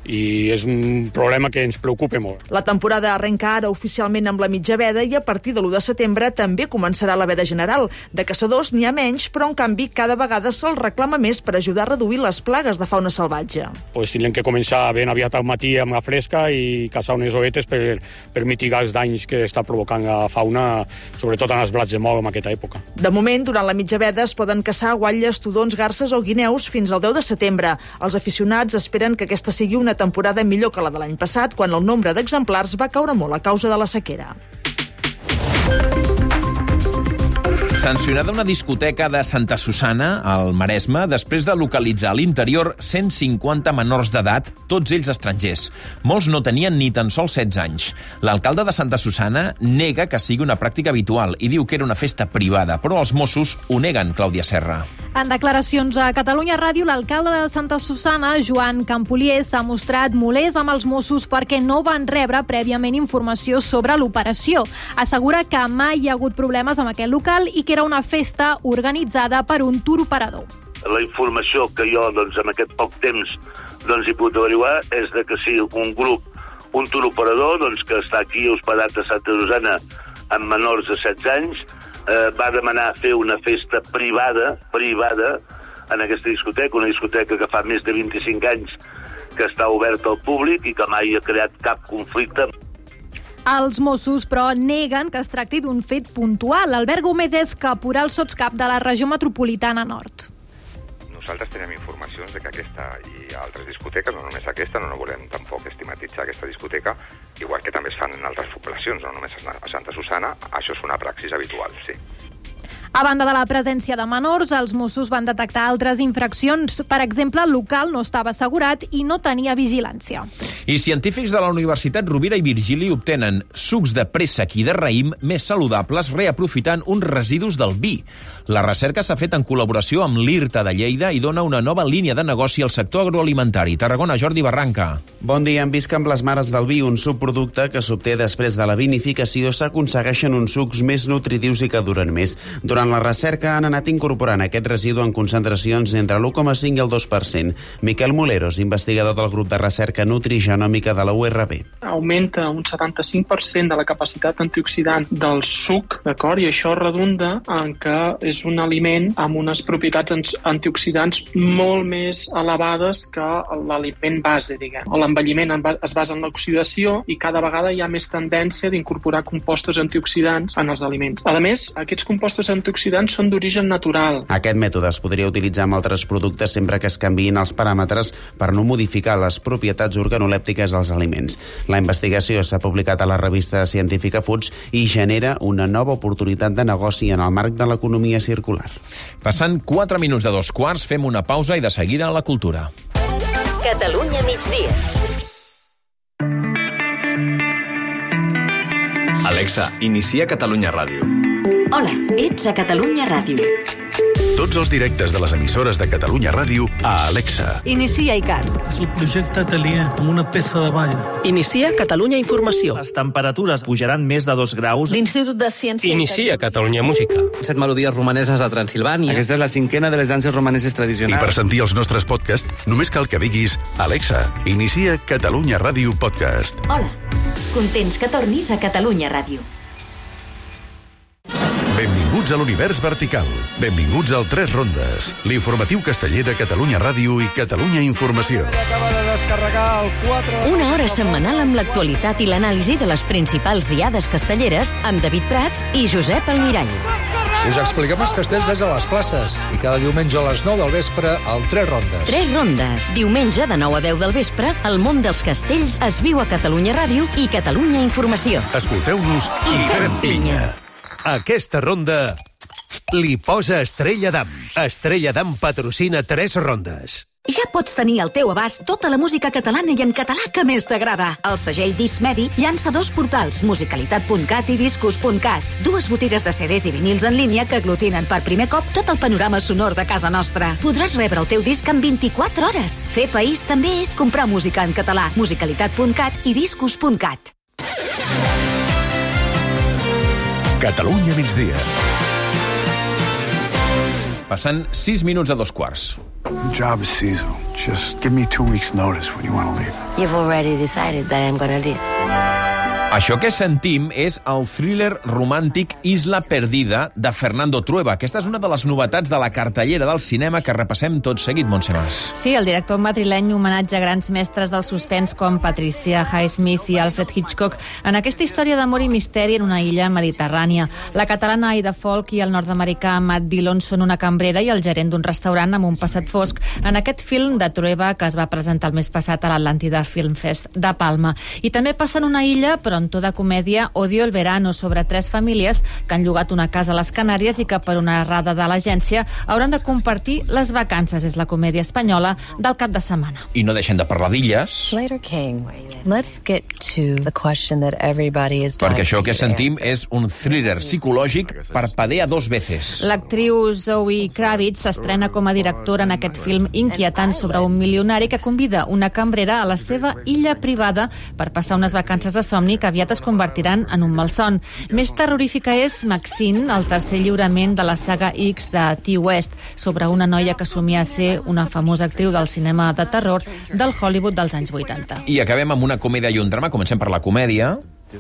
i és un problema que ens preocupa molt. La temporada arrenca ara oficialment amb la mitja veda i a partir de l'1 de setembre també començarà la veda general. De caçadors n'hi ha menys, però en canvi cada vegada se'ls reclama més per ajudar a reduir les plagues de fauna salvatge. Pues tindrem que començar ben aviat al matí amb la fresca i caçar unes ovetes per mitigar els danys que està provocant la fauna, sobretot en els blats de mol en aquesta època. De moment, durant la mitja veda es poden caçar guatlles, tudons, garses o guineus fins al 10 de setembre. Els aficionats esperen que aquesta sigui una temporada millor que la de l'any passat, quan el nombre d'exemplars va caure molt a causa de la sequera. Sancionada una discoteca de Santa Susanna, al Maresme, després de localitzar a l'interior 150 menors d'edat, tots ells estrangers. Molts no tenien ni tan sols 16 anys. L'alcalde de Santa Susanna nega que sigui una pràctica habitual i diu que era una festa privada, però els Mossos ho neguen, Clàudia Serra. En declaracions a Catalunya Ràdio, l'alcalde de Santa Susanna, Joan Campolier, s'ha mostrat molest amb els Mossos perquè no van rebre prèviament informació sobre l'operació. Assegura que mai hi ha hagut problemes amb aquest local i que era una festa organitzada per un tour operador. La informació que jo, en aquest poc temps, he pogut averiguar és de que sí, un grup, un tour operador, que està aquí hospedat a Santa Susanna amb menors de 16 anys, va demanar fer una festa privada en aquesta discoteca, una discoteca que fa més de 25 anys que està oberta al públic i que mai ha creat cap conflicte. Els Mossos, però, neguen que es tracti d'un fet puntual. Albert Gómez és caporal sotscap de la regió metropolitana nord. Nosaltres tenim informacions de que aquesta i altres discoteques, no només aquesta, no volem tampoc estigmatitzar aquesta discoteca, igual que també es fan en altres poblacions, no només a Santa Susanna, això és una praxis habitual, sí. A banda de la presència de menors, els Mossos van detectar altres infraccions. Per exemple, el local no estava assegurat i no tenia vigilància. I científics de la Universitat Rovira i Virgili obtenen sucs de préssec i de raïm més saludables reaprofitant uns residus del vi. La recerca s'ha fet en col·laboració amb l'IRTA de Lleida i dona una nova línia de negoci al sector agroalimentari. Tarragona, Jordi Barranca. Bon dia. Hem vist que amb les mares del vi, un subproducte que s'obté després de la vinificació, s'aconsegueixen uns sucs més nutritius i que duren més. Durant En la recerca han anat incorporant aquest residu en concentracions entre l'1,5 i el 2%. Miquel Moleros, investigador del grup de recerca nutrigenòmica de la URB. Augmenta un 75% de la capacitat antioxidant del suc, d'acord? I això redunda en que és un aliment amb unes propietats antioxidants molt més elevades que l'aliment base, diguem. L'envelliment es basa en l'oxidació i cada vegada hi ha més tendència d'incorporar compostos antioxidants en els aliments. A més, aquests compostos antioxidants són d'origen natural. Aquest mètode es podria utilitzar amb altres productes sempre que es canviïn els paràmetres per no modificar les propietats organolèptiques dels aliments. La investigació s'ha publicat a la revista científica Foods i genera una nova oportunitat de negoci en el marc de l'economia circular. Passant 4 minuts de 2:15, fem una pausa i de seguida a la cultura. Catalunya migdia. Alexa, inicia Catalunya Ràdio. Hola, ets a Catalunya Ràdio. Tots els directes de les emissores de Catalunya Ràdio a Alexa. Inicia ICAT. És el projecte Atelier, amb una peça de ball. Inicia Catalunya Informació. Les temperatures pujaran més de 2 graus. L'Institut de Ciència... Inicia Catalunya Música. 7 melodies romaneses de Transilvània. Aquesta és la 5ª de les danses romaneses tradicionals. I per sentir els nostres podcasts, només cal que diguis Alexa, inicia Catalunya Ràdio Podcast. Hola, contents que tornis a Catalunya Ràdio. Benvinguts a l'univers vertical. Benvinguts al 3 Rondes, l'informatiu casteller de Catalunya Ràdio i Catalunya Informació. Acaba de descarregar el 4... Una hora setmanal amb l'actualitat i l'anàlisi de les principals diades castelleres amb David Prats i Josep Almirall. Us expliquem els castells des de les places i cada diumenge a les 9 del vespre al 3 Rondes. 3 Rondes. Diumenge de 9 a 10 del vespre, el món dels castells es viu a Catalunya Ràdio i Catalunya Informació. Escolteu-nos i fem pinya. Aquesta ronda li posa Estrella Damm. Estrella Damm patrocina 3 rondes. Ja pots tenir al teu abast tota la música catalana i en català que més t'agrada. El segell Discmedi llança 2 portals, musicalitat.cat i discos.cat. 2 botigues de CDs i vinils en línia que aglutinen per primer cop tot el panorama sonor de casa nostra. Podràs rebre el teu disc en 24 hores. Fer país també és comprar música en català. Musicalitat.cat i discos.cat. Catalunya migdia. Passant 6 minuts a 2:15. The job is seasonal. Just give me 2 weeks' notice when you want to leave. You've already decided that I'm gonna leave. Això que sentim és el thriller romàntic Isla Perdida de Fernando Trueba. Aquesta és una de les novetats de la cartellera del cinema que repassem tot seguit, Montse Mas. Sí, el director madrileny homenatja grans mestres del suspens com Patricia Highsmith i Alfred Hitchcock en aquesta història d'amor i misteri en una illa mediterrània. La catalana Aida Folk i el nord-americà Matt Dillon són una cambrera i el gerent d'un restaurant amb un passat fosc en aquest film de Trueba que es va presentar el mes passat a l'Atlàntida Film Fest de Palma. I també passa en una illa, però en de comèdia Odio el verano, sobre 3 famílies que han llogat una casa a les Canàries i que per una errada de l'agència hauran de compartir les vacances. És la comèdia espanyola del cap de setmana. I no deixem de parlar d'illes. Perquè això que sentim és un thriller psicològic parpadea 2 veces. L'actriu Zoe Kravitz s'estrena com a directora en aquest film inquietant sobre un milionari que convida una cambrera a la seva illa privada per passar unes vacances de somni que aviat es convertiran en un malson. Més terrorífica és Maxine, el tercer lliurament de la saga X de T. West, sobre una noia que somia ser una famosa actriu del cinema de terror del Hollywood dels anys 80. I acabem amb una comèdia i un drama. Comencem per la comèdia.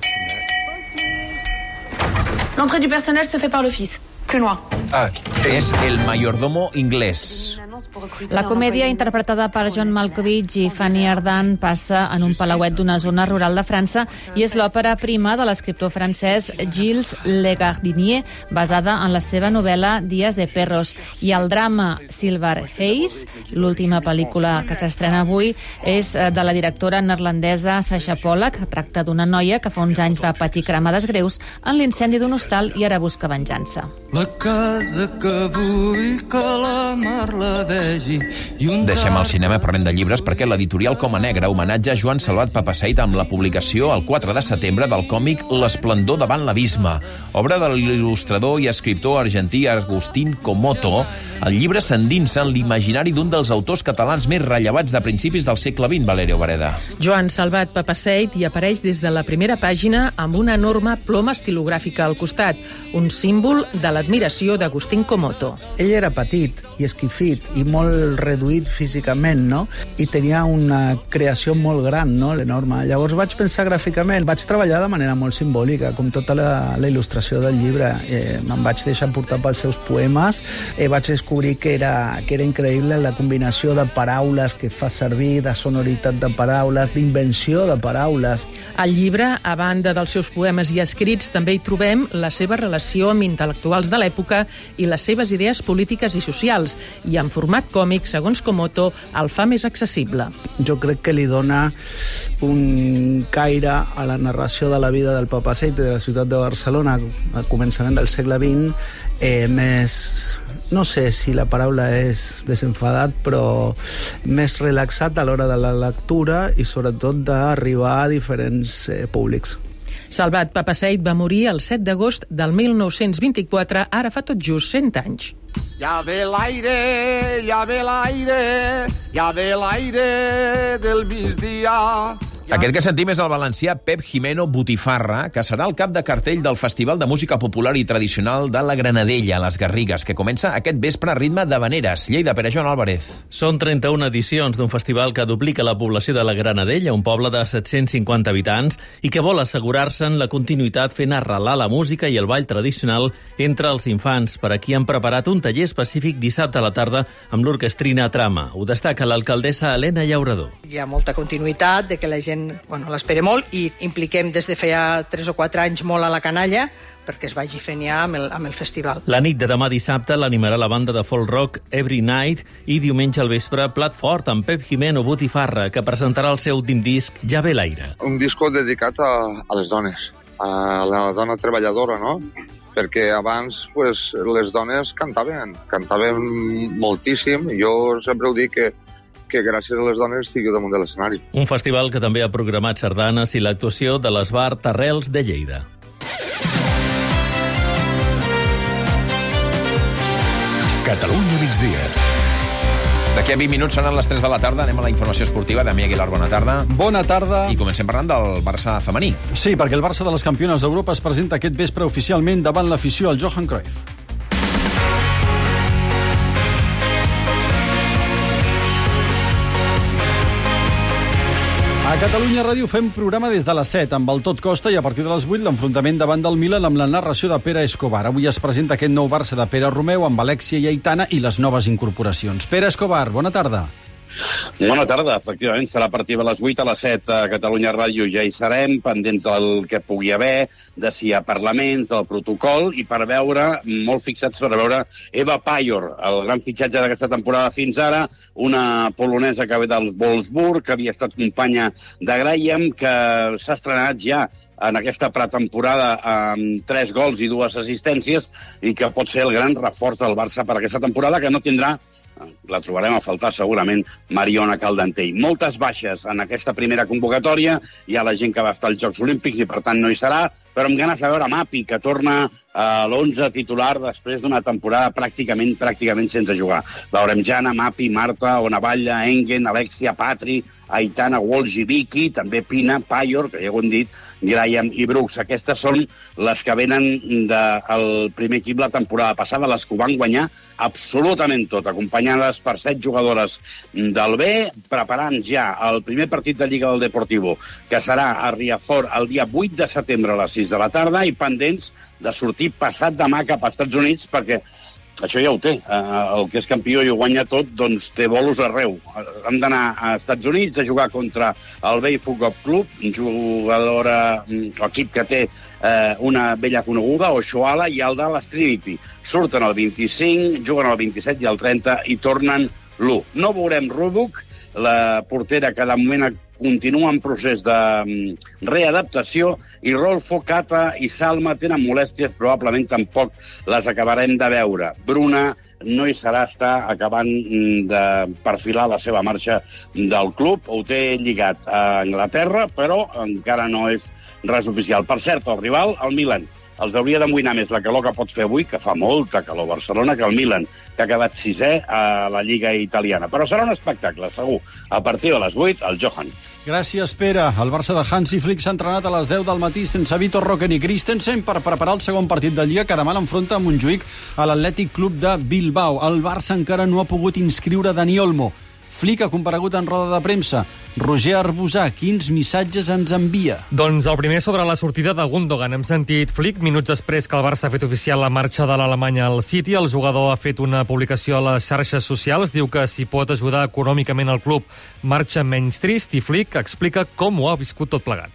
L'entrée du personnel se fait par l'office. Plus loin. És El mayordomo inglès. La comèdia, interpretada per John Malkovich i Fanny Ardant, passa en un palauet d'una zona rural de França i és l'òpera prima de l'escriptor francès Gilles Le Gardinier, basada en la seva novel·la Días de perros. I el drama Silver Haze, l'última pel·lícula que s'estrena avui, és de la directora neerlandesa Sasha Pollack, que tracta d'una noia que fa uns anys va patir cremades greus en l'incendi d'un hostal i ara busca venjança. La casa que vull que la mar la vegi. Deixem el cinema, parlem de llibres, perquè l'editorial Coma Negra homenatja Joan Salvat Papasseit amb la publicació el 4 de setembre del còmic L'esplendor davant l'abisme, obra de l'il·lustrador i escriptor argentí Agustín Comoto, El llibre s'endinsa en l'imaginari d'un dels autors catalans més rellevats de principis del segle XX, Valerio Vareda. Joan Salvat Papaseit hi apareix des de la primera pàgina amb una enorme ploma estilogràfica al costat, un símbol de l'admiració d'Agustín Comoto. Ell era petit i esquifit i molt reduït físicament, no? I tenia una creació molt gran, no? Enorme. Llavors vaig pensar gràficament, vaig treballar de manera molt simbòlica, com tota la il·lustració del llibre. Me'n vaig deixar portar pels seus poemes, vaig descobrir que era increïble la combinació de paraules que fa servir, de sonoritat de paraules, d'invenció de paraules. Al llibre, a banda dels seus poemes i escrits, també hi trobem la seva relació amb intel·lectuals de l'època i les seves idees polítiques i socials, i en format còmic, segons Comoto, el fa més accessible. Jo crec que li dona un caire a la narració de la vida del Papaseit de la ciutat de Barcelona al començament del segle XX més, no sé si la paraula és desenfadat, però més relaxat a l'hora de la lectura i sobretot d'arribar a diferents públics. Salvat Papaseit va morir el 7 d'agost del 1924, ara fa tot just 100 anys. Ya ve el aire, ya ve el aire, ya ve el aire del migdia. Aquest que sentim és el valencià Pep Jimeno Botifarra, que serà el cap de cartell del Festival de Música Popular i Tradicional de la Granadella, a les Garrigues, que comença aquest vespre a ritme d'havaneres. Lleida, Pere Joan Álvarez. Són 31 edicions d'un festival que duplica la població de la Granadella, un poble de 750 habitants, i que vol assegurar-se'n la continuïtat fent arrelar la música i el ball tradicional entre els infants. Per aquí han preparat un taller específic dissabte a la tarda amb l'orquestrina Trama. Ho destaca l'alcaldessa Helena Llaurador. Hi ha molta continuïtat, de que la gent l'espera molt, i impliquem des de feia 3 o 4 anys molt a la canalla perquè es vagi fent ja amb el festival. La nit de demà dissabte l'animarà la banda de folk rock Every Night i diumenge al vespre plat fort amb Pep Jimeno Botifarra, que presentarà el seu últim disc Ja ve l'aire. Un disco dedicat a les dones, a la dona treballadora, no? Perquè abans les dones cantaven moltíssim. Jo sempre ho dic que gràcies a les dones estigui damunt de l'escenari. Un festival que també ha programat sardanes i l'actuació de l'Esbart Arrels de Lleida. Catalunya migdia. D'aquí a 20 minuts seran les 3 de la tarda. Anem a la informació esportiva. Dami Aguilar, bona tarda. Bona tarda. I comencem parlant del Barça femení. Sí, perquè el Barça de les campiones d'Europa es presenta aquest vespre oficialment davant l'afició al Johan Cruyff. A Catalunya Ràdio fem programa des de les 7 amb el Tot Costa i a partir de les 8 l'enfrontament davant del Milan amb la narració de Pere Escobar. Avui es presenta aquest nou Barça de Pere Romeu amb Alexia i Aitana i les noves incorporacions. Pere Escobar, bona tarda. Bona tarda, efectivament, serà a partir de les 8 a les 7 a Catalunya Ràdio. Ja hi serem, pendents del que pugui haver, de si hi ha parlaments, del protocol, i per veure, molt fixats per veure Eva Pajor, el gran fitxatge d'aquesta temporada fins ara, una polonesa que ve del Wolfsburg, que havia estat companya de Graham, que s'ha estrenat ja en aquesta pretemporada amb 3 gols i 2 assistències i que pot ser el gran reforç del Barça per aquesta temporada, que no tindrà, la trobarem a faltar segurament, Mariona Caldentell. Moltes baixes en aquesta primera convocatòria, hi ha la gent que va estar als Jocs Olímpics i per tant no hi serà, però amb ganes de veure Mapi, que torna a l'11 titular després d'una temporada pràcticament sense jugar. Veurem Jana, Mapi, Marta, Onavalla, Engen, Alexia, Patri, Aitana, Walsh i Vicky, també Pina, Pajor, que ja ho hem dit, Graham i Brooks. Aquestes són les que venen del primer equip la temporada passada, les que ho van guanyar absolutament tot, acompanyades per 7 jugadores del B, preparant ja el primer partit de Lliga del Deportivo, que serà a Riazor el dia 8 de setembre a les 6 de la tarda, i pendents de sortir passat demà cap als Estats Units, perquè això ja ho té. El que és campió i ho guanya tot, doncs té bolos arreu. Han d'anar a Estats Units a jugar contra el Bay Football Club, un jugadora, equip que té una vella coneguda, Oshoala, i el de les Trinity. Surten el 25, juguen el 27 i el 30 i tornen l'1. No veurem Rubuk, la portera que de moment continua en procés de readaptació, i Rolfo, Cata i Salma tenen molèsties, probablement tampoc les acabarem de veure. Bruna no hi serà, està acabant de perfilar la seva marxa del club, ho té lligat a Anglaterra, però encara no és res oficial. Per cert, el rival, el Milan, els hauria d'amoïnar més la calor que pot fer avui, que fa molta calor a Barcelona, que el Milan, que ha acabat 6è a la Lliga italiana. Però serà un espectacle, segur. A partir de les 8, el Johan. Gràcies, Pere. El Barça de Hansi Flick s'ha entrenat a les 10 del matí sense Vitor Roque ni Christensen per preparar el segon partit de Lliga, que demà l'enfronta a Montjuïc a l'Atlètic Club de Bilbao. El Barça encara no ha pogut inscriure Dani Olmo. Flick ha comparegut en roda de premsa. Roger Arbusà, quins missatges ens envia? Doncs el primer sobre la sortida de Gundogan. Hem sentit Flick minuts després que el Barça ha fet oficial la marxa de l'Alemany al City. El jugador ha fet una publicació a les xarxes socials. Diu que si pot ajudar econòmicament al club marxa menys trist, i Flick explica com ho ha viscut tot plegat.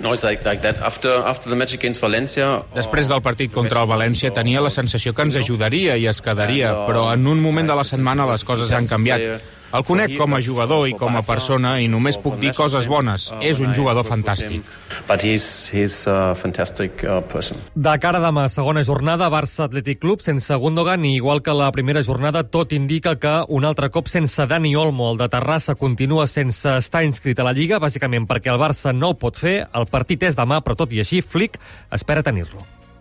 Després del partit contra el València tenia la sensació que ens ajudaria i es quedaria, però en un moment de la setmana les coses han canviat. El conec com a jugador i com a persona i només puc dir coses bones. És un jugador fantàstic. De cara a demà, segona jornada, Barça Atlètic Club sense Gundogan, i igual que la primera jornada, tot indica que un altre cop sense Dani Olmo. El de Terrassa continua sense estar inscrit a la Lliga, bàsicament perquè el Barça no ho pot fer. El partit és demà, però tot i així, Flick espera tenir-lo.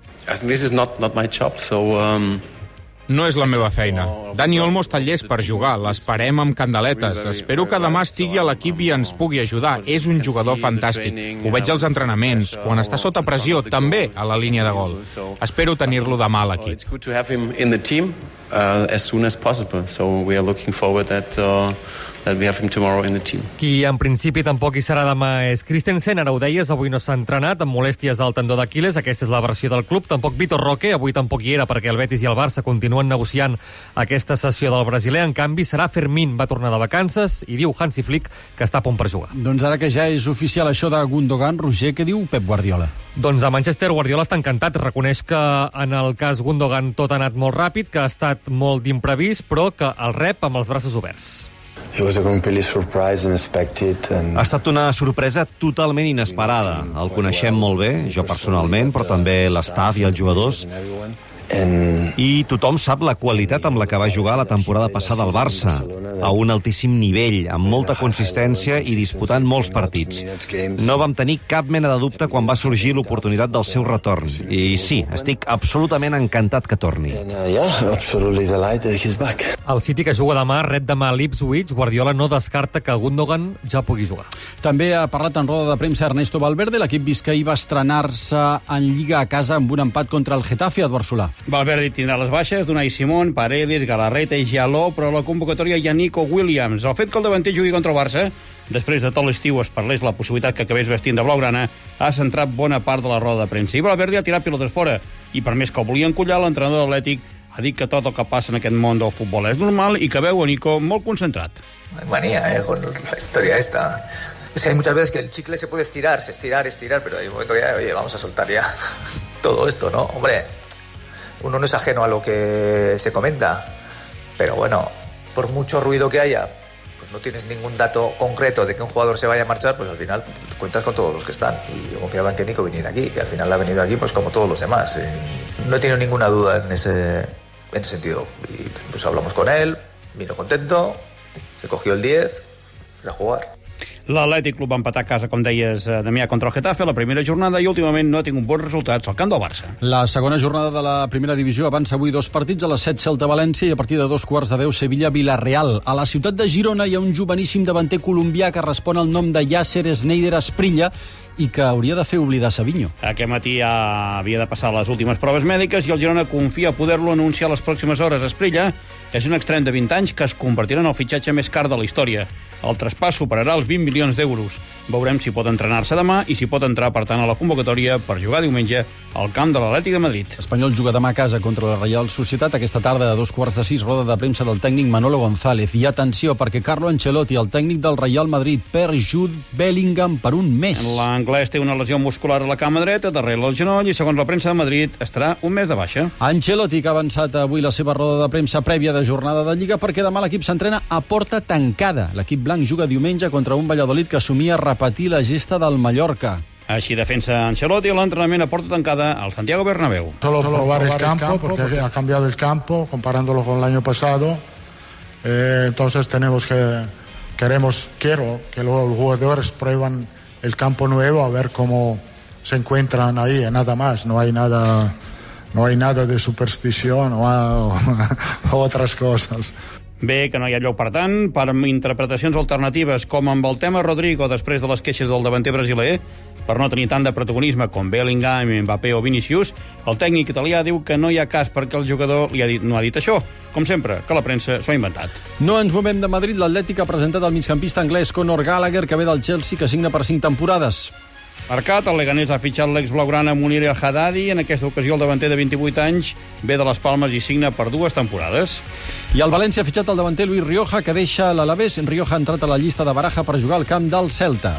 No és la meva feina. Dani Olmo està llest per jugar, l'esperem amb candeletes. Espero que demà estigui a l'equip i ens pugui ajudar. És un jugador fantàstic. Ho veig als entrenaments, quan està sota pressió, també a la línia de gol. Espero tenir-lo demà a l'equip. Qui en principi tampoc hi serà demà és Christensen. Ara ho deies, avui no s'ha entrenat amb molèsties al tendó d'Aquiles. Aquesta és la versió del club. Tampoc Vitor Roque, avui tampoc hi era perquè el Betis i el Barça continuen negociant aquesta cessió del brasiler. En canvi, serà Fermín, va tornar de vacances, i diu Hansi Flick que està a punt per jugar. Doncs ara que ja és oficial això de Gundogan, Roger, què diu Pep Guardiola? Doncs a Manchester Guardiola està encantat. Reconeix que en el cas Gundogan tot ha anat molt ràpid, que ha estat molt d'imprevist, però que el rep amb els braços oberts. Ha estat una sorpresa totalment inesperada. El coneixem molt bé, jo personalment, però també l'estaf i els jugadors. I tothom sap la qualitat amb la que va jugar la temporada passada al Barça, a un altíssim nivell, amb molta consistència i disputant molts partits. No vam tenir cap mena de dubte quan va sorgir l'oportunitat del seu retorn. I sí, estic absolutament encantat que torni. El City, que juga demà, rep demà a l'Ipswich. Guardiola no descarta que Gundogan ja pugui jugar. També ha parlat en roda de premsa Ernesto Valverde. L'equip biscaí va estrenar-se en Lliga a casa amb un empat contra el Getafe a Barcelona. Valverde tindrà les baixes d'Unai Simón, Paredes, Galarreta i Jaló, però a la convocatòria hi ha Nico Williams. El fet que el davanter jugui contra el Barça, després de tot l'estiu es parlés la possibilitat que acabés vestint de blaugrana, ha centrat bona part de la roda de premsa. I Valverde ha tirat pilotes fora, i per més que el volien collar, l'entrenador de l'Atlètic ha dit que tot el que passa en aquest món del futbol és normal i que veu a Nico molt concentrat. Manía, con la historia esta. Es que hay muchas veces que el chicle se puede estirar, pero hay un momento que ya, oye, vamos a soltar ya todo esto, ¿no? Hombre, uno no es ajeno a lo que se comenta, pero bueno, por mucho ruido que haya, pues no tienes ningún dato concreto de que un jugador se vaya a marchar, pues al final cuentas con todos los que están. Y yo confiaba en que Nico viniera aquí, y al final ha venido aquí pues como todos los demás. No he tenido ninguna duda en ese sentido. Y pues hablamos con él, vino contento, se cogió el 10, a jugar. L'Atlètic Club va empatar a casa, com deies, Damià, contra el Getafe la primera jornada, i últimament no ha tingut bons resultats al camp del Barça. La segona jornada de la primera divisió avança avui 2 partits, a les 7 Celta-València i a partir de 2:15 Sevilla-Villarreal. A la ciutat de Girona hi ha un joveníssim davanter colombià que respon al nom de Yasser Sneijder Asprilla i que hauria de fer oblidar Savinho. Aquest matí havia de passar les últimes proves mèdiques i el Girona confia poder-lo anunciar les pròximes hores. Asprilla és un extrem de 20 anys que es convertirà en el fitxatge més car de la història. El traspàs superarà els 20 milions d'euros. Veurem si pot entrenar-se demà i si pot entrar, per tant, a la convocatòria per jugar diumenge al camp de l'Atlètic de Madrid. L'Espanyol juga demà a casa contra la Reial Societat. Aquesta tarda, a 2:15, roda de premsa del tècnic Manolo González. I atenció, perquè Carlo Ancelotti, el tècnic del Real Madrid, perd Jude Bellingham per un mes. L'anglès té una lesió muscular a la cama dreta, darrere el genoll, i segons la premsa de Madrid estarà un mes de baixa. Ancelotti, que ha avançat avui la seva roda de premsa prèvia de jornada de Lliga, perquè demà l'equip s'entrena a porta tancada. L'equip blanc juga diumenge contra un Valladolid que assumia repetir la gesta del Mallorca. Així defensa Ancelotti l'entrenament a porta tancada al Santiago Bernabéu. Solo probar el campo, porque ha cambiado el campo comparándolo con el año pasado. Entonces quiero que los jugadores prueban el campo nuevo, a ver cómo se encuentran ahí, nada más, no hay nada de superstición o otras cosas. Bé, que no hi ha lloc, per tant, per interpretacions alternatives, com amb el tema Rodrigo després de les queixes del davanter brasiler, per no tenir tant de protagonisme com Bellingham, Mbappé o Vinícius, el tècnic italià diu que no hi ha cas perquè el jugador no ha dit això. Com sempre, que la premsa s'ho ha inventat. No ens movem de Madrid. L'Atlètic ha presentat el migcampista anglès Conor Gallagher, que ve del Chelsea, que signa per 5 temporades. Marcat, el Leganés ha fitxat l'ex-blaugrana Munir El Haddadi. En aquesta ocasió, el davanter de 28 anys ve de les Palmes i signa per 2 temporades. I el València ha fitxat el davanter Luis Rioja, que deixa l'Alavés. Rioja ha entrat a la llista de Baraja per jugar al camp del Celta.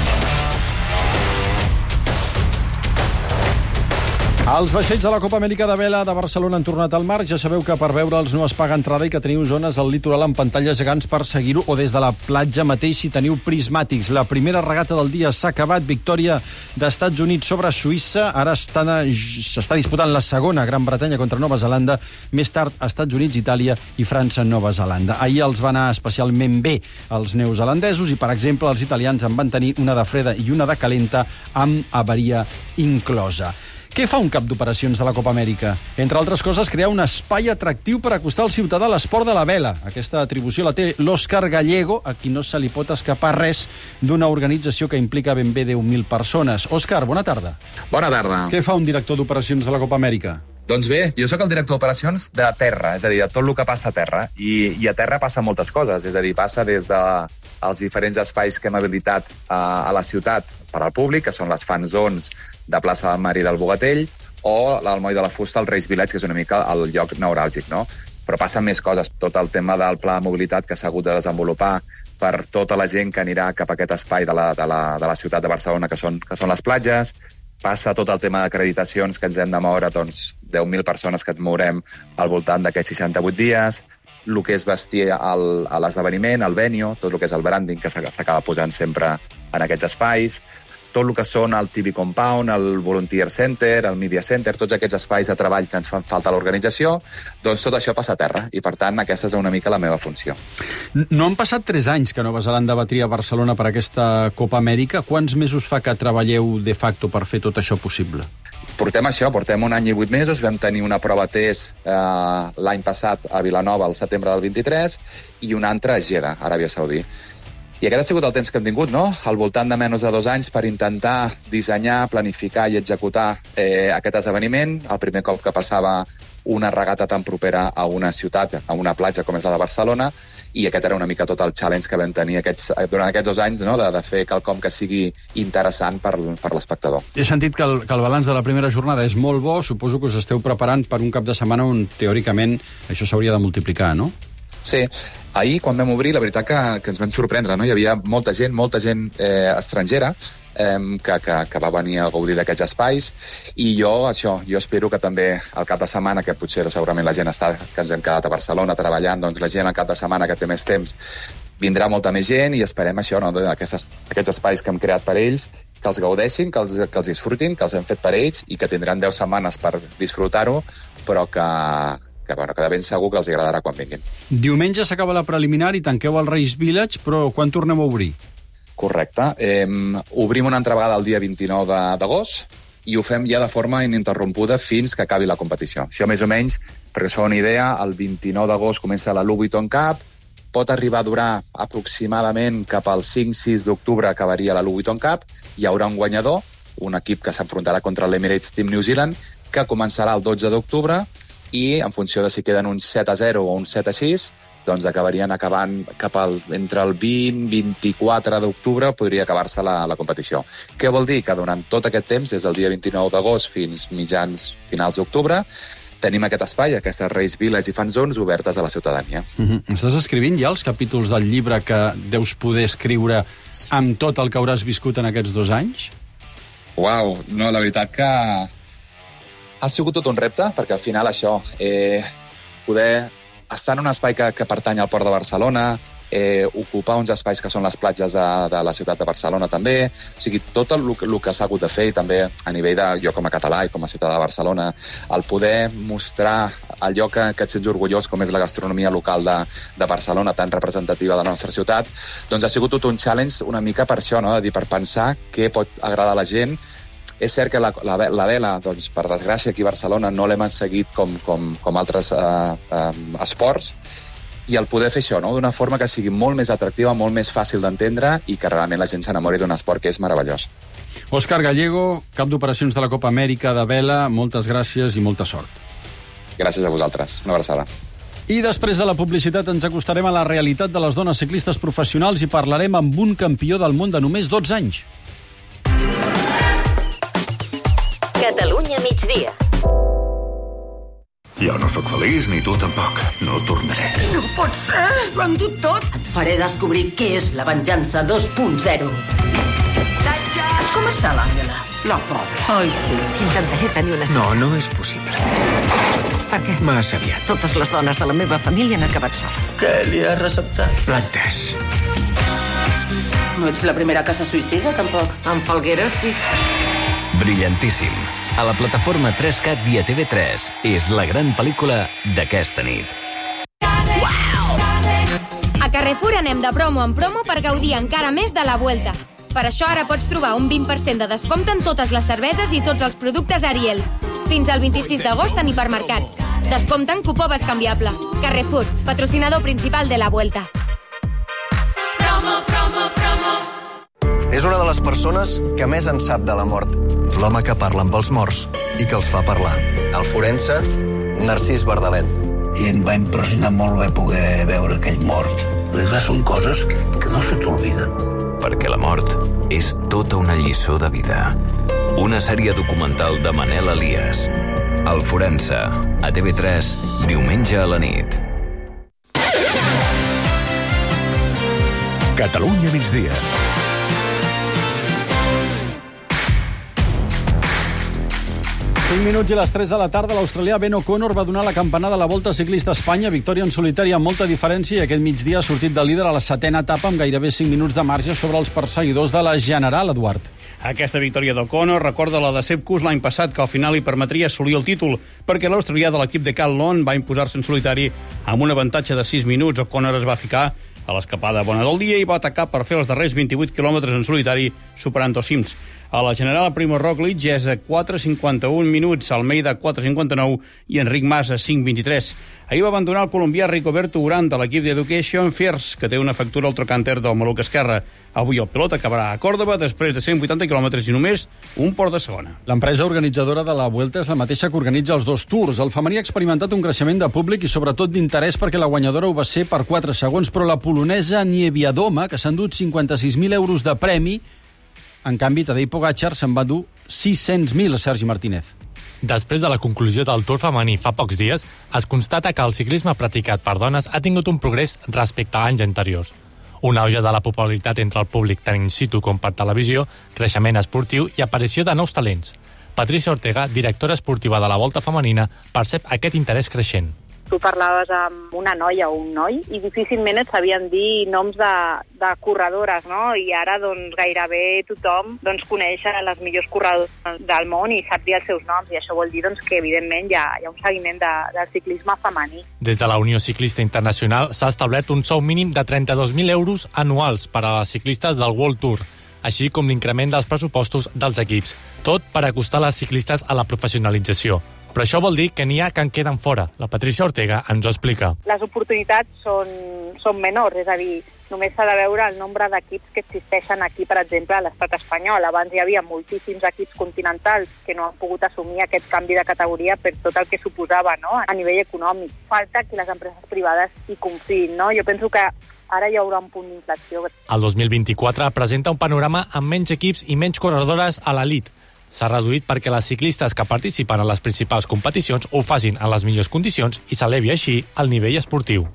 Els vaixells de la Copa Amèrica de Vela de Barcelona han tornat al mar. Ja sabeu que per veure'ls no es paga entrada i que teniu zones al litoral amb pantalles gegants per seguir-ho, o des de la platja mateix si teniu prismàtics. La primera regata del dia s'ha acabat. Victòria d'Estats Units sobre Suïssa. Ara s'està disputant la segona, Gran Bretanya contra Nova Zelanda. Més tard, Estats Units, Itàlia i França, Nova Zelanda. Ahir els va anar especialment bé els neozelandesos i, per exemple, els italians en van tenir una de freda i una de calenta amb avaria inclosa. Què fa un cap d'operacions de la Copa Amèrica? Entre altres coses, crear un espai atractiu per acostar el ciutadà a l'esport de la vela. Aquesta atribució la té l'Òscar Gallego, a qui no se li pot escapar res d'una organització que implica ben bé 10.000 persones. Òscar, bona tarda. Bona tarda. Què fa un director d'operacions de la Copa Amèrica? Doncs bé, jo sóc el director d'operacions de terra, és a dir, de tot el que passa a terra. I a terra passa moltes coses, és a dir, passa des dels diferents espais que hem habilitat a la ciutat per al públic, que són les fan zones de Plaça del Mar i del Bogatell, o el Moll de la Fusta, el Reis Village, que és una mica el lloc neuràlgic, no? Però passen més coses, tot el tema del pla de mobilitat que s'ha hagut de desenvolupar per tota la gent que anirà cap a aquest espai de la ciutat de Barcelona, que són les platges. Passa tot el tema d'acreditacions, que ens hem de moure, doncs, 10.000 persones que ens mourem al voltant d'aquests 68 dies, el que és vestir a l'esdeveniment, el venue, tot el que és el branding que s'acaba posant sempre en aquests espais, tot el que són el TV Compound, el Volunteer Center, el Media Center, tots aquests espais de treball que ens fan falta a l'organització, doncs tot això passa a terra, i per tant aquesta és una mica la meva funció. No han passat 3 anys que Nova Zelanda va triar Barcelona per aquesta Copa Amèrica. Quants mesos fa que treballeu de facto per fer tot això possible? Portem 1 any i 8 mesos, vam tenir una prova test l'any passat a Vilanova, al setembre del 23, i una altra a Jeddah, Aràbia Saudí. I aquest ha sigut el temps que hem tingut, no? Al voltant de menys de 2 anys per intentar dissenyar, planificar i executar aquest esdeveniment. El primer cop que passava una regata tan propera a una ciutat, a una platja com és la de Barcelona, i aquest era una mica tot el challenge que vam tenir durant aquests 2 anys, no? De fer quelcom que sigui interessant per l'espectador. He sentit que el balanç de la primera jornada és molt bo. Suposo que us esteu preparant per un cap de setmana on, teòricament, això s'hauria de multiplicar, no? Sí, ahir quan vam obrir la veritat que ens vam sorprendre, no? Hi havia molta gent estrangera que va venir a gaudir d'aquests espais, i jo espero que també el cap de setmana, que potser segurament la gent que ens hem quedat a Barcelona treballant, doncs la gent al cap de setmana que té més temps vindrà molta més gent, i esperem això, no? Aquests espais que hem creat per ells, que els gaudeixin, que els disfrutin, que els hem fet per ells i que tindran 10 setmanes per disfrutar-ho, però que de ben segur que els agradarà quan vinguin. Diumenge s'acaba la preliminar i tanqueu el Reis Village, però quan torneu a obrir? Correcte. Obrim una altra vegada el dia 29 d'agost i ho fem ja de forma ininterrompuda fins que acabi la competició. Això més o menys, perquè us fa una idea, el 29 d'agost comença la Louis Vuitton Cup, pot arribar a durar aproximadament cap al 5-6 d'octubre acabaria la Louis Vuitton Cup, hi haurà un guanyador, un equip que s'enfrontarà contra l'Emirates Team New Zealand, que començarà el 12 d'octubre, i en funció de si queden uns 7-0 o uns 7-6, doncs acabarien acabant entre el 20 i 24 d'octubre podria acabar-se la competició. Què vol dir? Que durant tot aquest temps, des del dia 29 d'agost fins finals d'octubre, tenim aquest espai, aquestes Reis Village i Fan Zones obertes a la ciutadania. Estàs escrivint ja els capítols del llibre que deus poder escriure amb tot el que hauràs viscut en aquests 2 anys? Uau, no, la veritat que ha sigut tot un repte, perquè al final això, poder estar en un espai que pertany al Port de Barcelona, ocupar uns espais que són les platges de la ciutat de Barcelona també, o sigui, tot el que s'ha hagut de fer, i també a nivell de jo com a català i com a ciutadà de Barcelona, el poder mostrar allò que et sents orgullós, com és la gastronomia local de Barcelona, tan representativa de la nostra ciutat, doncs ha sigut tot un challenge una mica per això, no? De dir, per pensar què pot agradar a la gent, És cert que la vela, doncs, per desgràcia, aquí a Barcelona no l'hem seguit com altres esports, i el poder fer això, no? D'una forma que sigui molt més atractiva, molt més fàcil d'entendre i que realment la gent s'enamori d'un esport que és meravellós. Òscar Gallego, cap d'operacions de la Copa Amèrica de vela, moltes gràcies i molta sort. Gràcies a vosaltres. Una abraçada. I després de la publicitat ens acostarem a la realitat de les dones ciclistes professionals i parlarem amb un campió del món de només 12 anys. Catalunya migdia. Jo no sóc feliç, ni tu tampoc. No tornaré. No pot ser! Ho han dut tot! Et faré descobrir què és la venjança 2.0. Com està l'Àngela? La pobra. Ai, sí. Intentaré tenir una... No és possible. Per què? Massa aviat. Totes les dones de la meva família han acabat soles. Què li has receptat? L'ha entès. No ets la primera casa suïcida, tampoc. En Falgueres, sí. Brillantíssim. A la plataforma 3CAT i a TV3 és la gran pel·lícula d'aquesta nit. A Carrefour anem de promo en promo per gaudir encara més de la Vuelta. Per això ara pots trobar un 20% de descompte en totes les cerveses i tots els productes Ariel. Fins al 26 d'agost en hipermercats. Descompte en cupó bescanviable. Carrefour, patrocinador principal de la Vuelta. Promo, promo, promo. És una de les persones que més en sap de la mort. L'home que parla amb els morts i que els fa parlar. El forense, Narcís Bardalet. I em va impressionar molt bé poder veure aquell mort. Perquè són coses que no se t'olviden. Perquè la mort és tota una lliçó de vida. Una sèrie documental de Manel Elias. El forense, a TV3, diumenge a la nit. Catalunya migdia. Minuts i les 3 de la tarda, l'australià Ben O'Connor va donar la campanada a la Volta Ciclista a Espanya, victòria en solitari amb molta diferència, i aquest migdia ha sortit de líder a la 7ª etapa amb gairebé 5 minuts de marge sobre els perseguidors de la General, Eduard. Aquesta victòria d'O'Connor recorda la de Sepp Kuss l'any passat, que al final li permetria assolir el títol, perquè l'australià de l'equip de Cal Lon va imposar-se en solitari amb un avantatge de 6 minuts. O'Connor es va ficar a l'escapada bona del dia i va atacar per fer els darrers 28 quilòmetres en solitari, superant dos cims. A la General, Primo Roglic és a 4,51 minuts, Almeida 4,59 i Enric Mas a 5,23. Ahir va abandonar el colombià Rigoberto Urán de l'equip d'Education First, que té una fractura al trocànter del maluc esquerre. Avui el pilot acabarà a Còrdova després de 180 quilòmetres i només un port de segona. L'empresa organitzadora de la Vuelta és la mateixa que organitza els dos tours. El femení ha experimentat un creixement de públic i sobretot d'interès perquè la guanyadora ho va ser per 4 segons, però la polonesa Niewiadoma, que s'ha endut 56.000 euros de premi, en canvi, Tadej Pogačar se'n va dur 600.000, Sergi Martínez. Després de la conclusió del Tour femení fa pocs dies, es constata que el ciclisme practicat per dones ha tingut un progrés respecte a anys anteriors. Un auge de la popularitat entre el públic tant in situ com per televisió, creixement esportiu i aparició de nous talents. Patricia Ortega, directora esportiva de la Volta Femenina, percep aquest interès creixent. Tu parlaves amb una noia o un noi i difícilment et sabien dir noms de corredores, no? I ara doncs, gairebé tothom coneix les millors corredores del món i sap dir els seus noms, i això vol dir que evidentment hi ha un seguiment del ciclisme femení. Des de la Unió Ciclista Internacional s'ha establert un sou mínim de 32.000 euros anuals per a les ciclistes del World Tour, així com l'increment dels pressupostos dels equips, tot per acostar les ciclistes a la professionalització. Però això vol dir que n'hi ha que en queden fora. La Patricia Ortega ens ho explica. Les oportunitats són menors, és a dir, només s'ha de veure el nombre d'equips que existeixen aquí, per exemple, a l'estat espanyol. Abans hi havia moltíssims equips continentals que no han pogut assumir aquest canvi de categoria per tot el que suposava, no?, a nivell econòmic. Falta que les empreses privades hi confiïn, no? Jo penso que ara hi haurà un punt d'inflexió. El 2024 presenta un panorama amb menys equips i menys corredores a l'elit. S'ha reduït perquè les ciclistes que participen en les principals competicions ho facin en les millors condicions i s'elevi així el nivell esportiu.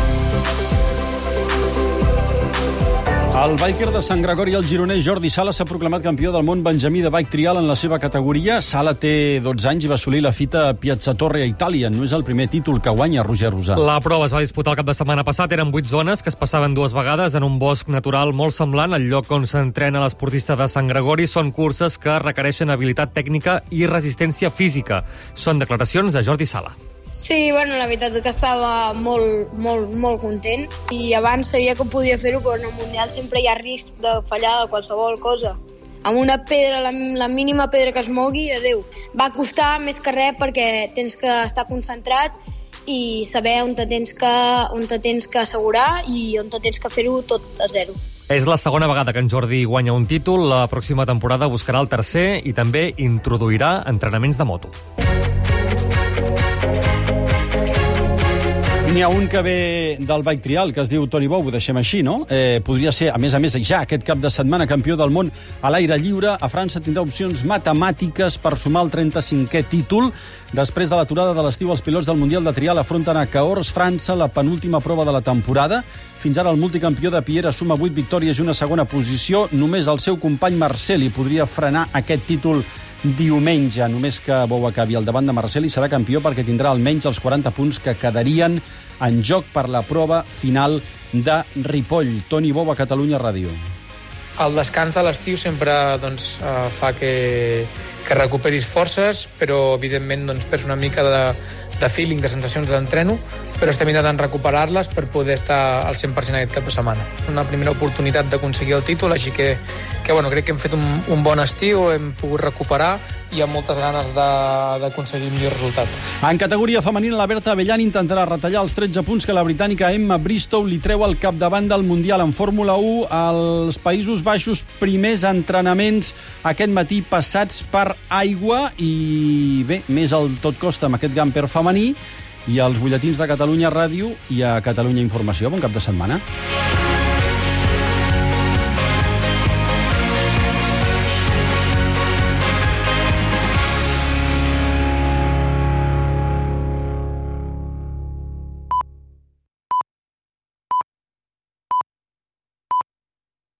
El biker de Sant Gregori, el gironès Jordi Sala, s'ha proclamat campió del món benjamí de bike trial en la seva categoria. Sala té 12 anys i va assolir la fita a Piazzatorre a Itàlia. No és el primer títol que guanya Roger Rosà. La prova es va disputar el cap de setmana passat. Eren 8 zones que es passaven 2 vegades en un bosc natural molt semblant al lloc on s'entrena l'esportista de Sant Gregori. Són curses que requereixen habilitat tècnica i resistència física. Són declaracions de Jordi Sala. Sí, bueno, la veritat és que estava molt content i abans sabia que podia fer-ho, però en el Mundial sempre hi ha risc de fallar de qualsevol cosa. amb una pedra, la mínima pedra que es mogui, adéu. Va costar més que res perquè tens que estar concentrat i saber on te tens que assegurar i on te tens que fer-ho tot a zero. És la segona vegada que en Jordi guanya un títol. La pròxima temporada buscarà el tercer i també introduirà entrenaments de moto. N'hi ha un que ve del bike trial, que es diu Toni Bou, ho deixem així, no? Podria ser, a més, ja aquest cap de setmana campió del món a l'aire lliure. A França tindrà opcions matemàtiques per sumar el 35è títol. Després de l'aturada de l'estiu, els pilots del Mundial de Trial afronten a Cahors, França, la penúltima prova de la temporada. Fins ara el multicampió de Piera suma 8 victòries i una segona posició. Només el seu company Marcelli podria frenar aquest títol diumenge. Només que Bou acabi al davant de Marcelli serà campió perquè tindrà almenys els 40 punts que quedarien en joc per la prova final de Ripoll. Toni Bou a Catalunya Ràdio. El descans de l'estiu sempre fa que recuperis forces, però evidentment perds una mica de feeling, de sensacions d'entreno, però estem intentant recuperar-les per poder estar al 100% aquest cap de setmana. Una primera oportunitat d'aconseguir el títol, així que crec que hem fet un bon estiu, hem pogut recuperar i amb moltes ganes d'aconseguir un millor resultat. En categoria femenina, la Berta Avellán intentarà retallar els 13 punts que la britànica Emma Bristow li treu al capdavant del Mundial. En Fórmula 1, als Països Baixos, primers entrenaments aquest matí passats per aigua i bé, més al tot costa amb aquest gamper femení i als butlletins de Catalunya Ràdio i a Catalunya Informació. Bon cap de setmana.